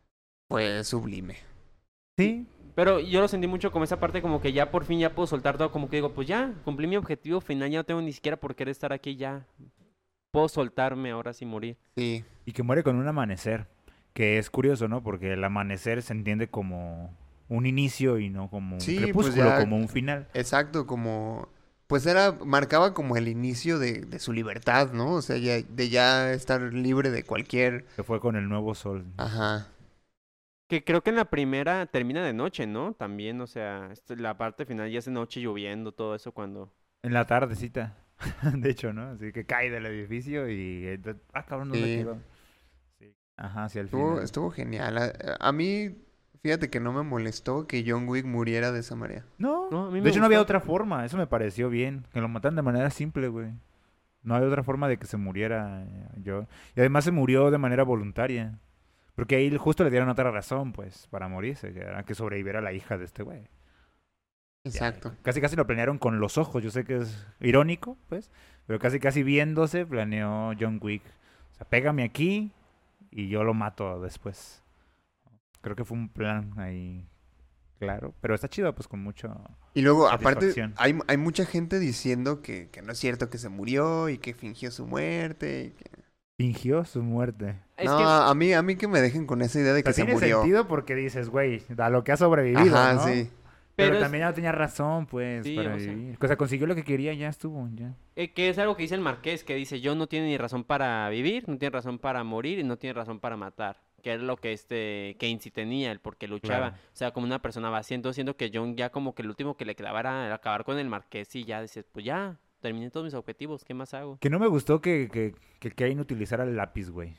fue sublime. Sí, Pero yo lo sentí mucho como esa parte como que ya por fin ya puedo soltar todo, como que digo, pues ya, cumplí mi objetivo final, ya no tengo ni siquiera por qué estar aquí, ya puedo soltarme ahora sin morir. Sí, y que muere con un amanecer, que es curioso, ¿no? Porque el amanecer se entiende como un inicio y no como un Sí, pues crepúsculo, ya- como un final. exacto, como... Pues era, marcaba como el inicio de, de su libertad, ¿no? O sea, ya, de ya estar libre de cualquier... Que fue con el nuevo sol. Ajá. Que creo que en la primera termina de noche, ¿no? También, o sea, este- la parte final ya es de noche lloviendo, todo eso cuando... En la tardecita, de hecho, ¿no? Así que cae del edificio y... eh, Ah, cabrón, ¿dónde Sí. quedó? Sí. Ajá, hacia el Estuvo, final. estuvo genial. A, a mí, fíjate que no me molestó que John Wick muriera de esa manera. No, No, a mí de me hecho no había gustó. otra forma, eso me pareció bien, que lo mataran de manera simple, güey. No había otra forma de que se muriera eh, yo. Y además se murió de manera voluntaria. Porque ahí justo le dieron otra razón, pues, para morirse, que era que sobreviviera la hija de este güey. Ya, Exacto. casi casi lo planearon con los ojos, yo sé que es irónico, pues, pero casi casi viéndose planeó John Wick. O sea, pégame aquí y yo lo mato después. Creo que fue un plan ahí claro, pero está chido, pues, con mucho... Y luego, aparte, Satisfacción. hay, hay mucha gente diciendo que, que no es cierto que se murió y que fingió su muerte. Y que... Fingió su muerte. Es no, que a mí, a mí que me dejen con esa idea de O que sea, se tiene murió. sentido porque dices, güey, a lo que ha sobrevivido, Ajá, ¿no? sí. Pero, Pero es- también ya no tenía razón, pues, Sí, para o sea. vivir. O sea, consiguió lo que quería, ya estuvo, ya. Eh, que es algo que dice el Marqués, que dice, yo no tiene ni razón para vivir, no tiene razón para morir y no tiene razón para matar. Que era lo que este Kane sí tenía, el porque luchaba. Claro. O sea, como una persona vacía. Entonces siento que John ya como que el último que le quedaba era acabar con el Marqués y ya dices, pues ya, terminé todos mis objetivos, ¿qué más hago? Que no me gustó que, que, que Kane utilizara el lápiz, güey.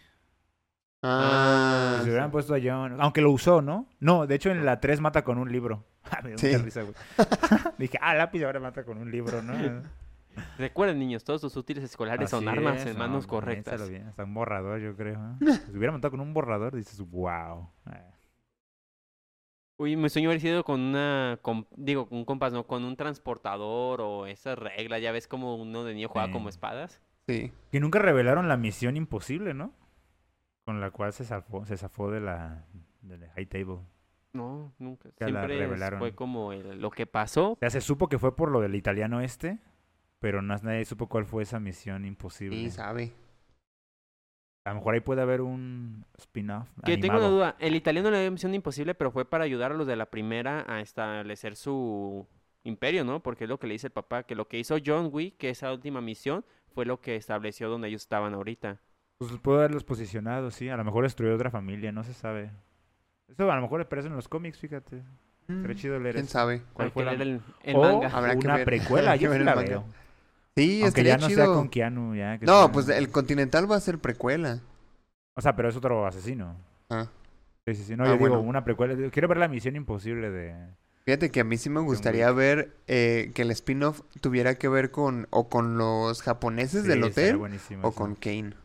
Ah, Si se hubieran puesto a John... Aunque lo usó, ¿no? No, de hecho en la tres mata con un libro. Me dio Sí. mucha risa, güey. Dije, ah, lápiz ahora mata con un libro, ¿no? Recuerden, niños, todos sus útiles escolares son Así armas es, en no, manos piénsalo correctas. bien, hasta un borrador, yo creo. ¿eh? Si hubiera matado con un borrador, dices, wow. Eh. Uy, mi sueño hubiera sido con una, con- digo, con un compás, no, con un transportador o esas reglas. Ya ves como uno de niño juega Sí. como espadas. sí. Que nunca revelaron la misión imposible, ¿no? Con la cual se zafó, se zafó de la, de la High Table. No, nunca. Ya la Siempre es- revelaron. fue como el- lo que pasó. O sea, se supo que fue por lo del italiano este, pero no, nadie supo cuál fue esa misión imposible. Sí, sabe. A lo mejor ahí puede haber un spin-off Que tengo una animado. duda. El italiano le dio misión imposible, pero fue para ayudar a los de la primera a establecer su imperio, ¿no? Porque es lo que le dice el papá, que lo que hizo John Wick, que esa última misión, fue lo que estableció donde ellos estaban ahorita. Pues puede haberlos posicionado, sí. A lo mejor destruyó otra familia, no se sabe. Eso a lo mejor aparece en los cómics, fíjate. Sería Mm, chido leer ¿Quién eso. sabe? ¿Cuál Hay que fue la- leer el, el O manga. Habrá que una ver. precuela, Hay que yo ver sí el la manga. veo. Sí, Aunque estaría ya no sea chido. con Keanu, ya. que No, sea- pues el Continental va a ser precuela. O sea, pero es otro asesino. Ah, Sí, sí, sí. No, Ah, yo digo, bueno. una precuela. Quiero ver la misión imposible de, Fíjate que a mí sí me gustaría Wick. ver eh, que el spin-off tuviera que ver con o con los japoneses Sí, del estaría hotel buenísimo o eso. con Kane.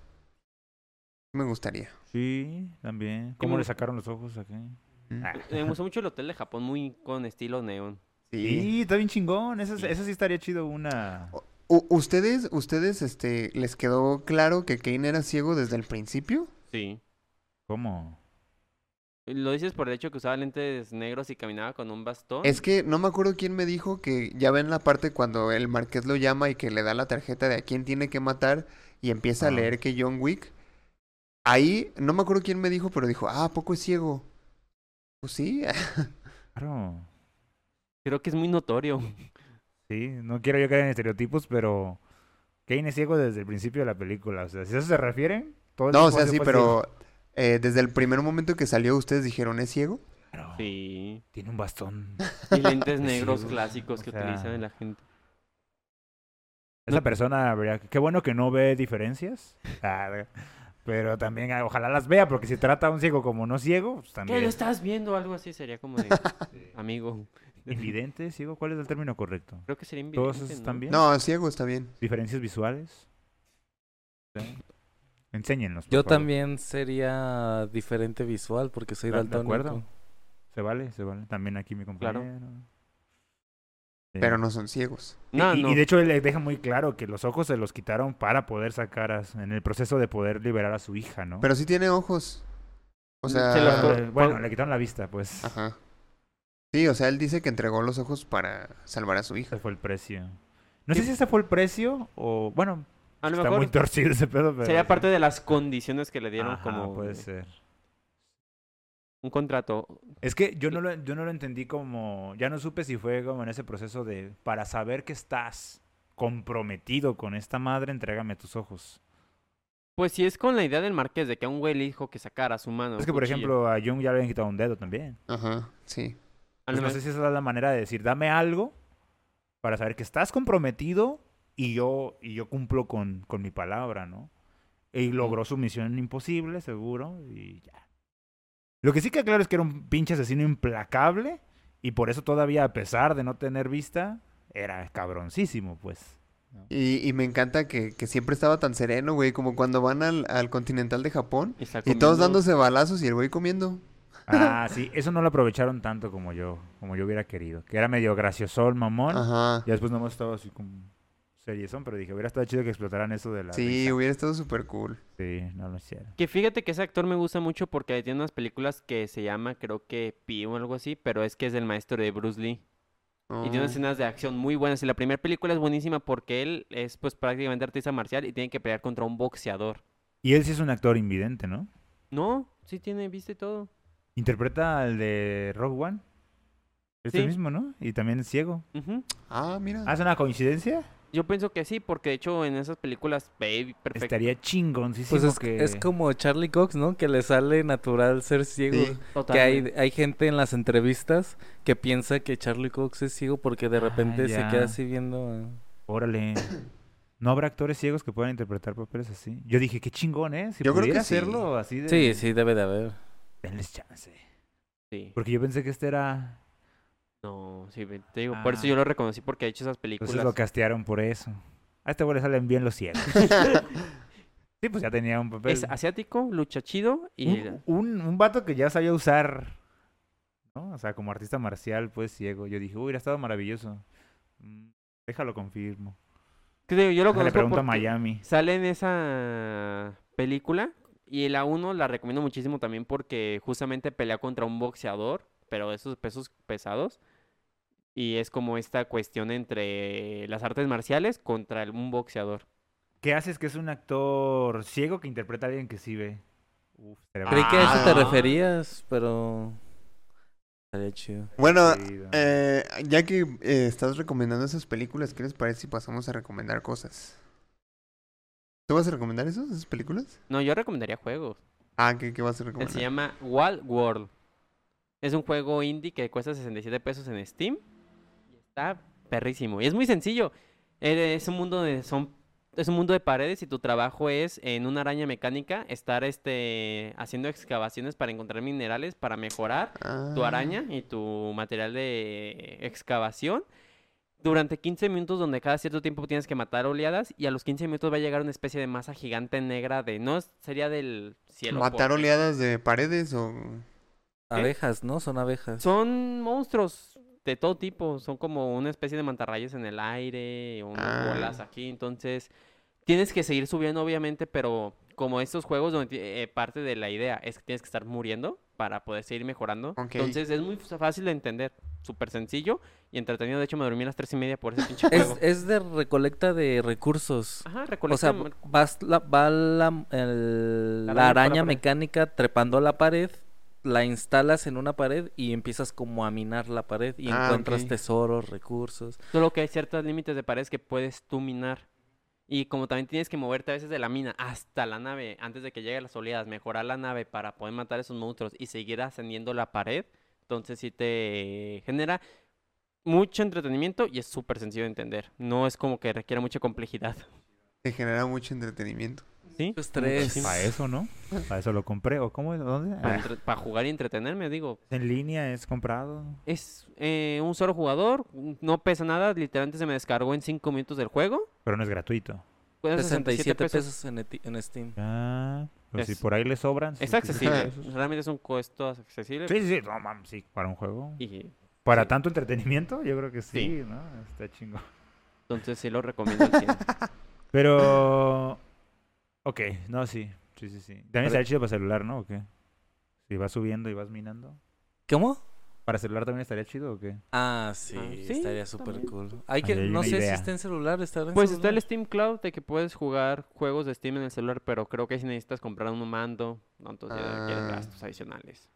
Me gustaría. Sí, también. ¿Cómo mu- le sacaron los ojos aquí? Mm. Ah. Me gustó mucho el hotel de Japón, muy con estilo neón. Sí. Sí, está bien chingón. Eso, Sí. eso sí estaría chido una... U- ¿Ustedes, ustedes, este, les quedó claro que Kane era ciego desde el principio? Sí. ¿Cómo? ¿Lo dices por el hecho que usaba lentes negros y caminaba con un bastón? Es que no me acuerdo quién me dijo que ya ven la parte cuando el marqués lo llama y que le da la tarjeta de a quién tiene que matar y empieza a Ah. leer que John Wick. Ahí, no me acuerdo quién me dijo, pero dijo, ah, ¿a poco es ciego? Pues sí. Claro. Creo que es muy notorio. Sí, no quiero yo caer en estereotipos, pero Kane es ciego desde el principio de la película. O sea, si a eso se refieren, todo el No, o tiempo sea, ha sido sí, pues pero eh, desde el primer momento que salió, ustedes dijeron, ¿es ciego? ciego. Claro, Sí. tiene un bastón. Y lentes Sí, negros güey. clásicos O que sea, utilizan la gente. Esa persona, habría- qué bueno que no ve diferencias. Ah, pero también, ah, ojalá las vea, porque si trata a un ciego como no ciego, pues ¿Qué también. lo estás viendo? Algo así sería como de amigo. Invidente, ciego, ¿cuál es el término correcto? Creo que sería ¿Todos invidente, esos ¿no? también? No, ciego está bien. ¿Diferencias visuales? Sí. Enséñennos, por Yo favor. también sería diferente visual porque soy De- de daltónico. acuerdo. Se vale, se vale. También aquí mi compañero. Sí. Pero no son ciegos. No, y, no. y de hecho él le deja muy claro que los ojos se los quitaron para poder sacar a, su- en el proceso de poder liberar a su hija, ¿no? Pero sí tiene ojos. O Se sea... los Bueno, co- le- bueno, co- le quitaron la vista, pues. Ajá. Sí, o sea, él dice que entregó los ojos para salvar a su hija. Ese fue el precio. No sé si ese fue el precio o... Bueno, A lo está mejor muy torcido ese pedo, pero... sería sí. parte de las condiciones que le dieron Ajá, como puede ser. un contrato. Es que yo no, lo, yo no lo entendí como... Ya no supe si fue como en ese proceso de... Para saber que estás comprometido con esta madre, entrégame tus ojos. Pues si es con la idea del marqués de que a un güey le dijo que sacara su mano. Es que, por cuchillo. ejemplo, a Jung ya le habían quitado un dedo también. Ajá, sí. A Pues lo no me- sé si esa es la manera de decir, dame algo para saber que estás comprometido y yo, y yo cumplo con, con mi palabra, ¿no? Y logró su misión imposible, seguro, y ya. Lo que sí que claro es que era un pinche asesino implacable y por eso todavía, a pesar de no tener vista, era cabroncísimo, pues. Y, y me encanta que, que siempre estaba tan sereno, güey, como cuando van al, al Continental de Japón y está y todos comiendo- dándose balazos y el güey comiendo. Ah, sí, eso no lo aprovecharon tanto como yo, como yo hubiera querido. Que era medio graciosón, mamón. Ajá. Y después no hemos estado así como seriezón, pero dije, hubiera estado chido que explotaran eso de la Sí, risa. hubiera estado súper cool. Sí, no lo hicieron. Que fíjate que ese actor me gusta mucho porque tiene unas películas que se llama, creo que Pi o algo así, pero es que es el maestro de Bruce Lee. Y tiene Oh. escenas de acción muy buenas. Y la primera película es buenísima porque él es pues prácticamente artista marcial y tiene que pelear contra un boxeador. Y él sí es un actor invidente, ¿no? No, sí tiene, viste todo. Interpreta al de Rogue One. Es el Sí. mismo, ¿no? Y también es ciego. Ujú. Ah, mira. ¿Ah, es una coincidencia? Yo pienso que sí, porque de hecho en esas películas ve perfecto. Estaría chingoncísimo Pues es, que... es como Charlie Cox, ¿no? Que le sale natural ser ciego. Sí. Que hay, Totalmente. hay gente en las entrevistas que piensa que Charlie Cox es ciego porque de Ah, repente se ya. queda así viendo. a- Órale. ¿No habrá actores ciegos que puedan interpretar papeles así? Yo dije, qué chingón, ¿eh? Si Yo creo pudiera que sí. hacerlo así de... Sí, sí, debe de haber. Denles chance. Sí. Porque yo pensé que este era... No, sí, ve- te digo, por eso yo Ah. lo reconocí porque ha hecho esas películas. Entonces lo castearon por eso. A este güey le salen bien los ciegos. Sí, pues ya tenía un papel. Es asiático, lucha chido y Un, un, un vato que ya sabía usar, ¿no? O sea, como artista marcial, pues ciego. Yo dije, uy, hubiera estado maravilloso. Mm, Déjalo confirmo. ¿Qué te digo? Yo lo Le conozco pregunto a porque Miami. sale en esa película y la uno la recomiendo muchísimo también porque justamente pelea contra un boxeador, pero de esos pesos pesados. Y es como esta cuestión entre las artes marciales contra el- un boxeador. ¿Qué haces que es un actor ciego que interpreta a alguien que sí ve? Uf, estaría Creí que a eso te Ah. referías, pero. Estaría chido. Bueno, chido. eh, ya que eh, estás recomendando esas películas, ¿qué les parece si pasamos a recomendar cosas? ¿Tú vas a recomendar eso, esas películas? No, yo recomendaría juegos. Ah, ¿qué, qué vas a Él recomendar? se llama Wild World. Es un juego indie que cuesta sesenta y siete pesos en Steam. Y está perrísimo. Y es muy sencillo. Eh, Es un mundo donde son es un mundo de paredes y tu trabajo es, en una araña mecánica, estar este, haciendo excavaciones para encontrar minerales para mejorar tu Ah, araña y tu material de excavación. Durante quince minutos, donde cada cierto tiempo tienes que matar oleadas, y a los quince minutos va a llegar una especie de masa gigante negra de, no, es- sería del cielo. ¿matar porque oleadas de paredes o...? Abejas, ¿no? Son abejas. Son monstruos de todo tipo, son como una especie de mantarrayas en el aire, o unas Ah. bolas aquí, entonces tienes que seguir subiendo obviamente, pero como estos juegos donde ti- eh, parte de la idea es que tienes que estar muriendo para poder seguir mejorando, Ok. entonces es muy f- fácil de entender, súper sencillo y entretenido. De hecho me dormí a las tres y media por ese pinche Es, juego. es de recolecta de recursos. Ajá, O recolecta sea, mar- vas la, va la, el- La araña por la la araña pared. mecánica trepando la pared, la instalas en una pared y empiezas como a minar la pared y Ah, encuentras ok. tesoros, recursos. Solo que hay ciertos límites de paredes que puedes tú minar. Y como también tienes que moverte a veces de la mina hasta la nave antes de que lleguen las oleadas, mejorar la nave para poder matar a esos monstruos y seguir ascendiendo la pared, entonces sí te genera mucho entretenimiento y es súper sencillo de entender. No es como que requiera mucha complejidad. Te genera mucho entretenimiento. ¿Sí? Mucho estrés. Para eso, ¿no? Para eso lo compré. ¿O cómo? ¿Dónde? Para, Ah, entre- para jugar y entretenerme, digo. en línea es comprado. Es eh, un solo jugador, no pesa nada, literalmente se me descargó en cinco minutos del juego. Pero no es gratuito. Cuesta sesenta y siete pesos. pesos en, eti- en Steam. Ah, pues Es- si por ahí le sobran. Es sus accesible, pesos. realmente es un costo accesible. Sí, sí, sí. No, mames, sí. Para un juego. Y Para sí. tanto entretenimiento, yo creo que sí, Sí. ¿no? Está chingo. entonces sí lo recomiendo al cien. Pero... Ok, no, sí. Sí, sí, sí. También Pero- estaría chido para celular, ¿no? ¿O qué? Si vas subiendo y vas minando. ¿Cómo? ¿Para celular también estaría chido o qué? Ah, sí, Ah, sí, estaría súper también. cool. Hay que, Ahí hay no una sé si idea. está en celular, estará en Pues está el celular. Steam Cloud de que puedes jugar juegos de Steam en el celular, pero creo que si necesitas comprar un mando, no, entonces ya requieres Ah. gastos adicionales.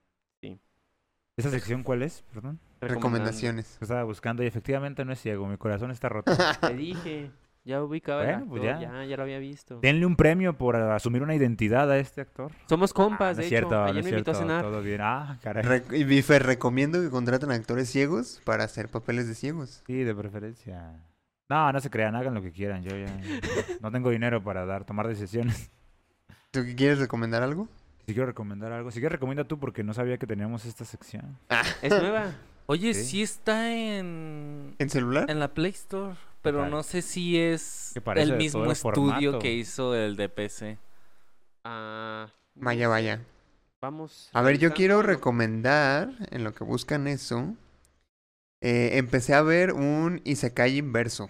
¿Esa sección cuál es? Perdón. Recomendaciones. Estaba buscando y efectivamente no es ciego. Mi corazón está roto. Te dije, ya ubicaba el Bueno, pues actor, ya. ya, ya lo había visto. Denle un premio por asumir una identidad a este actor. Somos Ah, compas, no de es hecho. cierto, no Ayer es me invitó a cierto. cenar. Todo bien. Ah, caray. Re- y Bife, recomiendo que contraten actores ciegos para hacer papeles de ciegos. Sí, de preferencia. No, no se crean, hagan lo que quieran. Yo ya no tengo dinero para dar, tomar decisiones. ¿Tú qué quieres recomendar algo? Si quiero recomendar algo, si quieres recomienda tú porque no sabía que teníamos esta sección. Es nueva. Oye, Sí. sí está en, ¿En celular? en la Play Store, pero pare- no sé si es que parece el de mismo todo estudio formato. que hizo el de P C. Ah, no Vaya, sé. vaya. Vamos. A ver, yo quiero revisando. recomendar, en lo que buscan eso, eh, empecé a ver un Isekai inverso.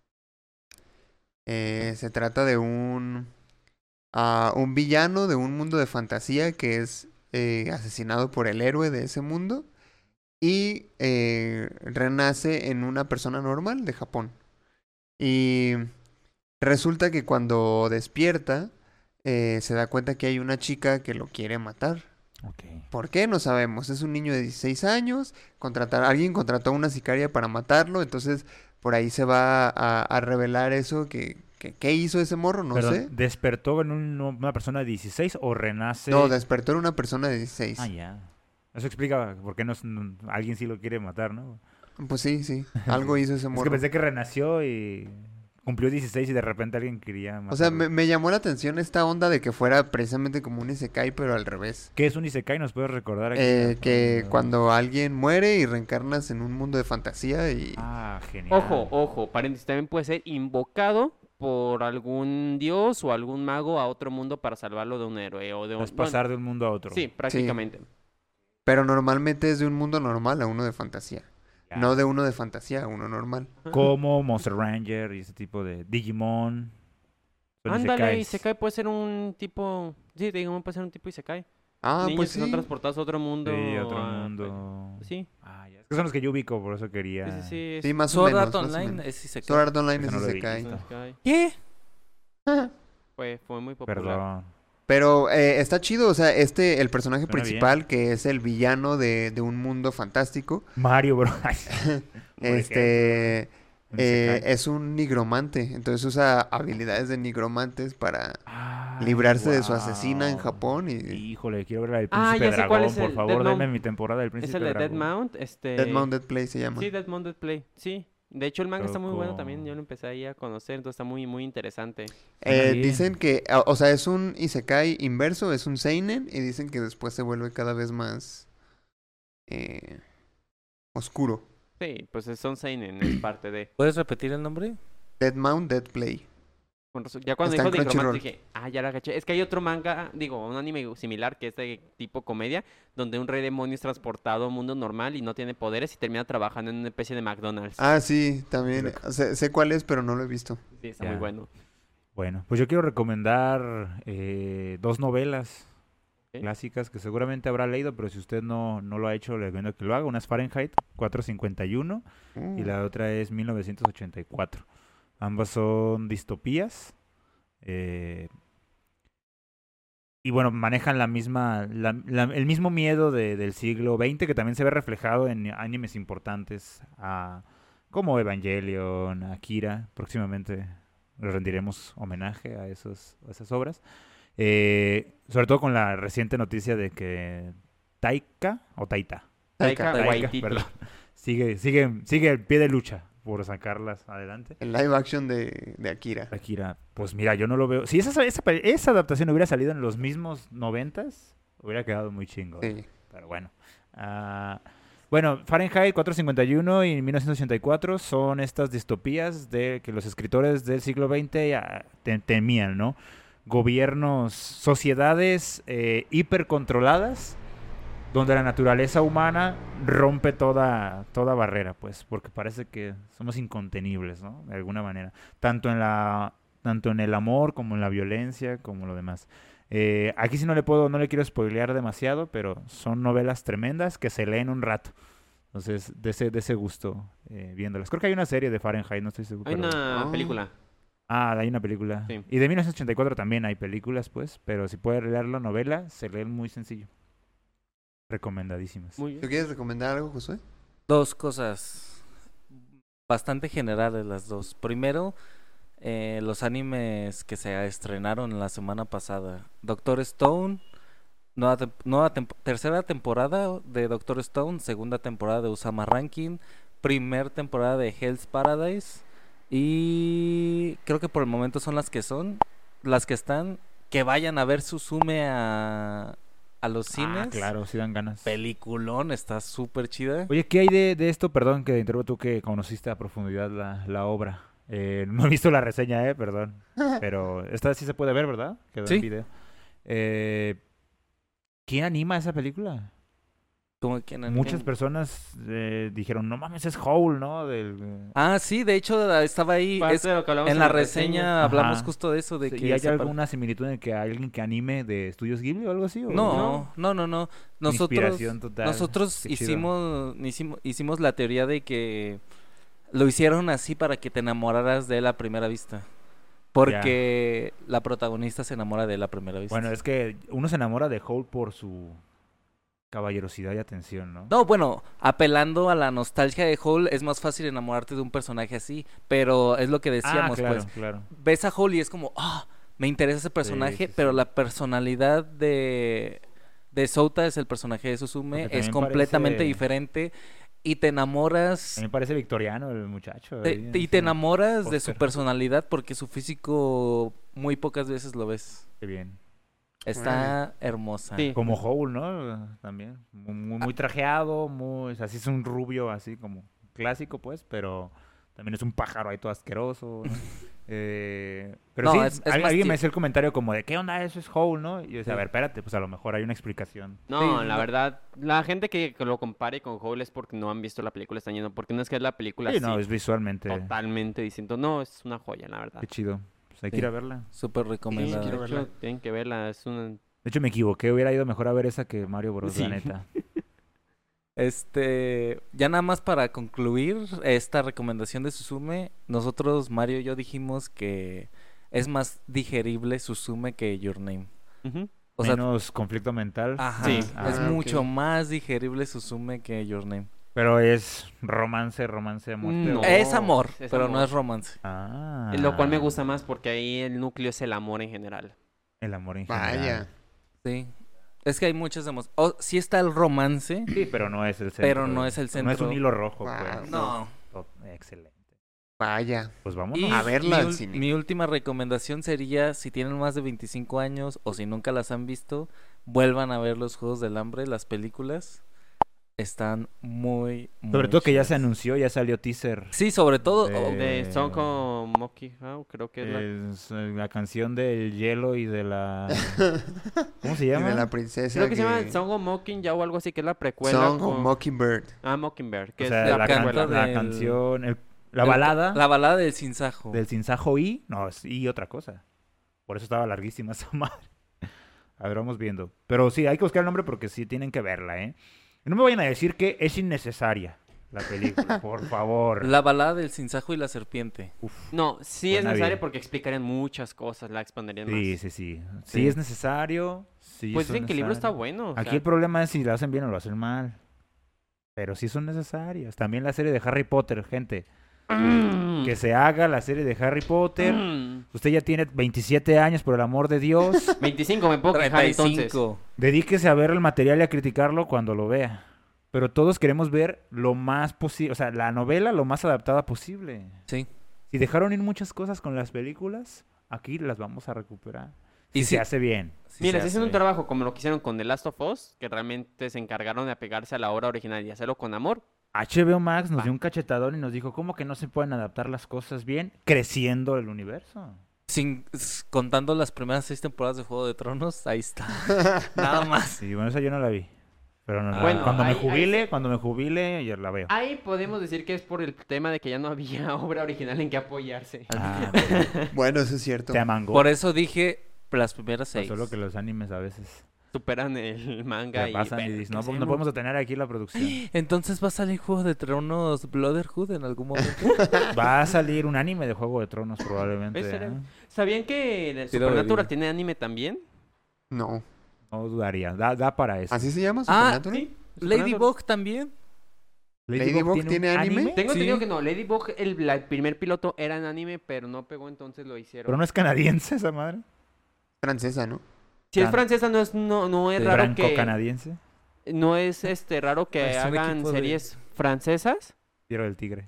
Eh, se trata de un, ah, un villano de un mundo de fantasía que es eh, asesinado por el héroe de ese mundo y eh, renace en una persona normal de Japón. Y resulta que cuando despierta, eh, se da cuenta que hay una chica que lo quiere matar. Ok. ¿Por qué? No sabemos. Es un niño de dieciséis años. Contratar, alguien contrató a una sicaria para matarlo. Entonces, por ahí se va a, a revelar eso. Que, que- ¿Qué hizo ese morro? No Perdón, sé. ¿despertó en un- una persona de dieciséis o renace? No, despertó en una persona de dieciséis. Ah, ya. Eso explica por qué no, es- no- alguien sí lo quiere matar, ¿no? Pues sí, sí. Algo hizo ese Es que morro. pensé que renació y cumplió dieciséis y de repente alguien quería matarlo. O sea, me, me llamó la atención esta onda de que fuera precisamente como un isekai, pero al revés. ¿Qué es un isekai? ¿Nos puedes recordar aquí? Eh, que Ah, cuando alguien muere y reencarnas en un mundo de fantasía y... Ah, genial. Ojo, ojo, paréntesis, también puede ser invocado por algún dios o algún mago a otro mundo para salvarlo de un héroe o de un... Es pasar de un mundo a otro. bueno, sí, prácticamente. Pero normalmente es de un mundo normal a uno de fantasía. Ya. No de uno de fantasía a uno normal. Como Monster Ranger y ese tipo de Digimon. Son Ándale, isekais. Isekai puede ser un tipo... Sí, digamos, puede ser un tipo Isekai. Ah, Niños pues que son sí. transportados a otro mundo. Sí, otro a- mundo. Sí, Ah, ya. Es que son los que yo ubico, por eso quería. sí, sí, sí. es- Sí, más o Sword menos. Art más o Online menos. es Isekai. Sword Art Online Ese es no lo vi. isekai. es un Isekai. ¿Qué? Fue, fue muy popular. Perdón. Pero eh, está chido, o sea, este, el personaje Suena principal, que es el villano de, de un mundo fantástico, Mario, bro. Por este, ejemplo, un eh, isekai. es un nigromante. Entonces usa habilidades de nigromantes para Ay, librarse de su asesina en guau. Japón y Híjole, quiero ver la del Ah, Príncipe ya sé cuál Dragón, es por el favor, Dead denme Mount. mi temporada del Es Príncipe el de Dead Dragón. Mount, este... Dead Mount Dead Play se llama. Sí, Dead Mount Dead Play, sí. De hecho, el manga está muy bueno Loco. también. Yo lo empecé ahí a conocer, entonces está muy, muy interesante. Eh, bien. dicen que, o o sea, es un isekai inverso, es un seinen, y dicen que después se vuelve cada vez más eh, oscuro. Sí, pues es- son seinen, es parte de... ¿Puedes repetir el nombre? Dead Mount, Dead Play. Con razón, ya cuando Está dijo en Nigromante Crunchyroll. dije, ah, ya la caché. Es que hay otro manga, digo, un anime similar que es de tipo comedia, donde un rey demonio es transportado a un mundo normal y no tiene poderes y termina trabajando en una especie de McDonald's. Ah, sí, también. Loco. Sé, sé cuál es, pero no lo he visto. Sí, está Ya. muy bueno. Bueno, pues yo quiero recomendar eh, dos novelas Ok. clásicas que seguramente habrá leído, pero si usted no, no lo ha hecho, le recomiendo que lo haga. Una es Fahrenheit cuatrocientos cincuenta y uno Uh, y la otra es mil novecientos ochenta y cuatro. Ambas son distopías. eh, y bueno, manejan la misma, la- la- el mismo miedo de- del siglo veinte que también se ve reflejado en animes importantes ah, como Evangelion, Akira. Próximamente le rendiremos homenaje a, esos, a esas obras. Eh, sobre todo con la reciente noticia de que Taika o Taita, Taika Taika, Waititi. perdón, sigue, sigue, sigue el pie de lucha por sacarlas adelante. el live action de, de Akira. Akira, pues mira, yo no lo veo. Si esa, esa, pe- esa adaptación hubiera salido en los mismos noventas, hubiera quedado muy chingo. Sí. Pero bueno. Ah, bueno, Fahrenheit cuatrocientos cincuenta y uno y mil novecientos ochenta y cuatro son estas distopías de que los escritores del siglo veinte ya te- temían, ¿no? Gobiernos, sociedades eh, hipercontroladas, donde la naturaleza humana rompe toda, toda barrera, pues, porque parece que somos incontenibles, ¿no? De alguna manera. Tanto en la, tanto en el amor como en la violencia, como lo demás. Eh, aquí sí no le puedo, no le quiero spoilear demasiado, pero son novelas tremendas que se leen un rato. Entonces, de ese, de ese gusto eh, viéndolas. Creo que hay una serie de Fahrenheit, no estoy seguro. Hay pero- una Oh. película. Ah, hay una película. Sí. Y de mil novecientos ochenta y cuatro también hay películas, pues, pero si puede leer la novela, se leen muy sencillo. Recomendadísimas. Muy ¿Tú bien. quieres recomendar algo, Josué? Dos cosas bastante generales las dos. Primero, eh, los animes que se estrenaron la semana pasada. Doctor Stone, nueva, tem- nueva temp- tercera temporada de Doctor Stone, segunda temporada de Usama Ranking, primer temporada de Hell's Paradise y creo que por el momento son las que son, las que están. Que vayan a ver Suzume a, a los cines. Ah, claro, sí dan ganas. Peliculón, está súper chida. Oye, ¿qué hay de, de esto? Perdón que te interrumpo, tú que conociste a profundidad la, la obra. Eh, no he visto la reseña, eh, perdón. Pero esta sí se puede ver, ¿verdad? Quedó Sí. en video. Eh, ¿quién anima esa película? Como que en Muchas anime. personas eh, dijeron, no mames, es Howl, ¿no? Del, Ah, sí, de hecho estaba ahí. Parte es- de lo que hablamos en la reseña hablamos Ajá. justo de eso, de Sí, que ¿y hay se par- alguna similitud en que hay alguien que anime de Estudios Ghibli o algo así? o No, no, no, no. Nosotros, Inspiración total. nosotros Qué chido. hicimos, hicimos, hicimos la teoría de que lo hicieron así para que te enamoraras de él a primera vista. Porque la protagonista se enamora de él a primera vista. Bueno, es que uno se enamora de Howl por su caballerosidad y atención, ¿no? No, bueno, apelando a la nostalgia de Hole, es más fácil enamorarte de un personaje así, pero es lo que ah, decíamos, claro, pues. claro. Ves a Hole y es como, ah, me interesa ese personaje, sí, pero sí. la personalidad de, de Souta es el personaje de Suzume, Porque es también completamente parece- diferente y te enamoras A mí me parece victoriano el muchacho. te- ahí en te- y ese te enamoras de su póster. personalidad porque su físico muy pocas veces lo ves. Qué bien. Está hermosa. Sí. Como Howl, ¿no? También. Muy, muy, muy trajeado, muy... Así es un rubio así como clásico, pues, pero también es un pájaro ahí todo asqueroso, ¿no? Eh, pero No, sí, es- es al- más alguien tie- me hacía el comentario como de, ¿qué onda? Eso es Howl, ¿no? Y yo decía, Sí. a ver, espérate, pues a lo mejor hay una explicación. No, Sí, la no. verdad, la gente que, que lo compare con Howl es porque no han visto la película, están yendo, porque no es que es la película Sí, así, no, es visualmente... totalmente distinto. No, es una joya, la verdad. Qué chido. Pues hay que Sí. ir a verla. Súper Sí, recomendada. quiero de hecho, verla. tienen que verla, es una... De hecho, me equivoqué. Hubiera ido mejor a ver esa que Mario Bros, Sí. la neta. Este, ya nada más para concluir esta recomendación de Suzume, nosotros, Mario y yo dijimos que es más digerible Suzume que Your Name. Ujú. O sea, Menos conflicto mental. ajá, Sí. es Ah, mucho ok. más digerible Suzume que Your Name. Pero es romance, romance, amor. No. pero- Es amor, es pero amor. no es romance. Ah. Lo cual me gusta más porque ahí el núcleo es el amor en general. El amor en general. Vaya. Sí. Es que hay muchas emociones. Oh, sí está el romance, Sí, pero no es el centro. pero no es el No es centro. un hilo rojo, Wow. pues. No. Oh, excelente. Vaya. Pues vámonos. Y A verla mi, al ul- cine. mi última recomendación sería, si tienen más de veinticinco años o si nunca las han visto, vuelvan a ver los Juegos del Hambre, las películas. Están muy, muy Sobre todo que ya se chidas. anunció, ya salió teaser. Sí, sobre todo... De- oh, De Eh, Song of Monkey How, creo que es la... Es, eh, la canción del hielo y de la... ¿Cómo se Y llama? de la princesa Creo que se llama que- Song of Mockingjay o algo así, que es la precuela Song of con... Mockingbird. Ah, Mockingbird, que O sea, es la, la, precuela. can- la del- canción, el- la el- balada La balada del Sinsajo. del Sinsajo I. No, es I otra cosa. Por eso estaba larguísima esa madre. A ver, vamos viendo. Pero sí, hay que buscar el nombre porque sí tienen que verla, ¿eh? Y no me vayan a decir que es innecesaria la película, por favor. La balada del Sinsajo y la serpiente. Uf. No, sí es Suena necesario bien. porque explicarían muchas cosas, la expanderían Sí, más. sí, sí. Sí, Sí. es necesario. Sí Pues son dicen que el libro está necesarios. bueno. o Aquí sea, el problema es si lo hacen bien o lo hacen mal. Pero sí son necesarias. También la serie de Harry Potter, gente. mm, Que se haga la serie de Harry Potter. mm. Usted ya tiene veintisiete años, por el amor de Dios. veinticinco me puedo quejar entonces. treinta y cinco. Dedíquese a ver el material y a criticarlo cuando lo vea. Pero todos queremos ver lo más posible, o sea, la novela lo más adaptada posible. Sí. Si dejaron ir muchas cosas con las películas, aquí las vamos a recuperar. Y Y si- se hace bien. Sí Mira, se si hacen hace un bien. trabajo como lo que hicieron con The Last of Us, que realmente se encargaron de apegarse a la obra original y hacerlo con amor. H B O Max nos Va. dio un cachetadón y nos dijo, ¿cómo que no se pueden adaptar las cosas bien? Creciendo el universo. Sin, s- contando las primeras seis temporadas de Juego de Tronos, ahí está. Nada más. Y bueno, esa yo no la vi. Pero no, la- Bueno, cuando ahí- me ahí jubile, sí. cuando me jubile, ya la veo. Ahí podemos decir que es por el tema de que ya no había obra original en que apoyarse. Ah, Bueno, eso es cierto. te amangó. Por eso dije las primeras Pues seis. solo que los animes a veces Superan el manga te y... pasan y "Pero, dices, ¿qué no, pues, no hacemos?". podemos detener aquí la producción. Entonces va a salir Juego de Tronos Brotherhood en algún momento. Va a salir un anime de Juego de Tronos probablemente. Ese era- ¿eh? ¿Sabían que Sí lo Supernatural vería. tiene anime también? No. No dudaría. Da, da para eso. ¿Así se llama? Ah, ¿Supernatural? Sí. Supernatural. Ladybug también. ¿Ladybug tiene un anime? Tengo Sí. entendido que no, Ladybug, el, la- el primer piloto era en anime, pero no pegó, entonces lo hicieron. Pero no es canadiense esa madre. Francesa, ¿no? Si es Can- francesa, no es, no, no es Sí. raro Franco que... canadiense. No es este raro que Es un hagan equipo de- series francesas Tiro del tigre.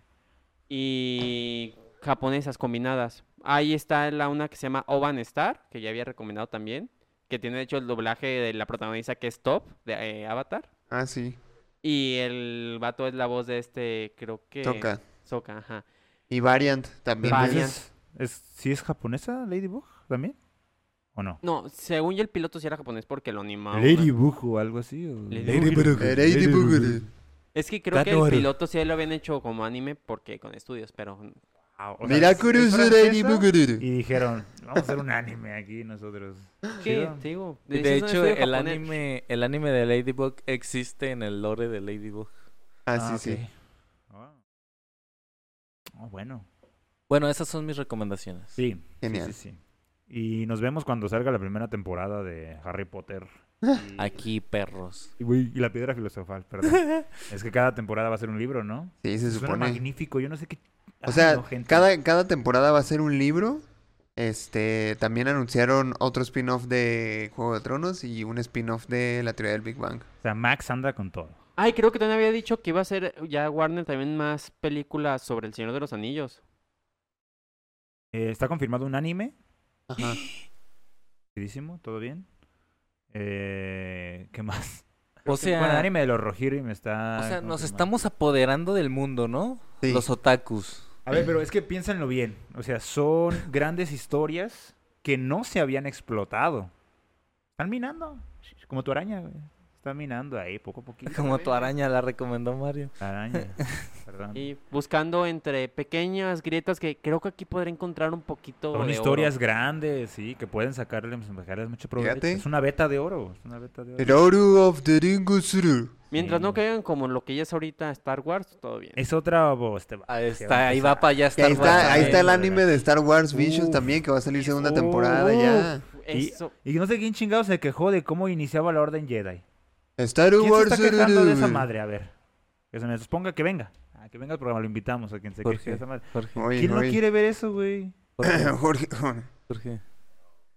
y japonesas combinadas. Ahí está la una que se llama Oban Star, que ya había recomendado también, que tiene de hecho el doblaje de la protagonista que es Top de eh, Avatar. Ah, sí. Y el vato es la voz de este, creo que... Toca. Soka, ajá. Y Variant también. Variant. Entonces, ¿es, ¿sí es japonesa Ladybug también? ¿O no? No, según yo el piloto sí era japonés porque lo animaba. Ladybug o algo así. o- Ladybug. Eh, Ladybug. Es que creo que el Kanoru. piloto sí lo habían hecho como anime porque con estudios, pero Ah, o sea, Miraculous es francesa, Ladybug. Y dijeron, vamos a hacer un anime aquí nosotros. ¿qué? Chido. Te digo, De es un hecho, estudio el japonés. anime, el anime de Ladybug existe en el lore de Ladybug. Ah, Ah, sí, ok. sí. Ah. Oh, bueno. Bueno, esas son mis recomendaciones. Sí. sí, Genial. sí, sí. Y nos vemos cuando salga la primera temporada de Harry Potter. Y- Aquí, perros. Y, uy, y la piedra filosofal, perdón. Es que cada temporada va a ser un libro, ¿no? Sí, se Suena supone. magnífico. Yo no sé qué. O Ay, sea, no, gente. cada, cada temporada va a ser un libro. Este, también anunciaron otro spin-off de Juego de Tronos y un spin-off de la teoría del Big Bang. O sea, Max anda con todo. Ay, creo que también había dicho que iba a ser ya Warner también más películas sobre el Señor de los Anillos. Eh, está confirmado un anime. Ajá. Rapidísimo, todo bien. Eh, ¿Qué más? O Bueno, el sea, anime de los Rohirrim me está. o sea, nos confirmado. estamos apoderando del mundo, ¿no? Sí. Los otakus. A ver, pero es que piénsenlo bien. O sea, son grandes historias que no se habían explotado. Están minando. Como tu araña, güey. Están minando ahí, poco a poquito. Como tu araña la recomendó Mario. Araña. Perdón. Y buscando entre pequeñas grietas que creo que aquí podré encontrar un poquito Son de historias oro. grandes, sí, que pueden sacarle, sacarles mucho provecho. Fíjate. Es una beta de oro. Es una beta de oro. El Oro of the Ringusuru. Mientras no Sí. caigan como lo que ya es ahorita Star Wars, todo bien. Es otra voz. Te va- Ahí que está, ahí va empezar. para allá Y Star ahí Wars está, ahí también. está el también, anime de Star Wars Visions Uf. también, que va a salir segunda Uf. temporada ya. Y, Eso. y no sé quién chingado se quejó de cómo iniciaba la Orden Jedi. Star ¿Quién se Wars. está quejando de esa madre? A ver. Que se nos ponga que venga. Ah, que venga al programa, lo invitamos a quien se queje Jorge, de esa madre. Jorge, Oye, ¿Quién no oye. quiere ver eso, güey? Jorge, Jorge, Jorge. Jorge.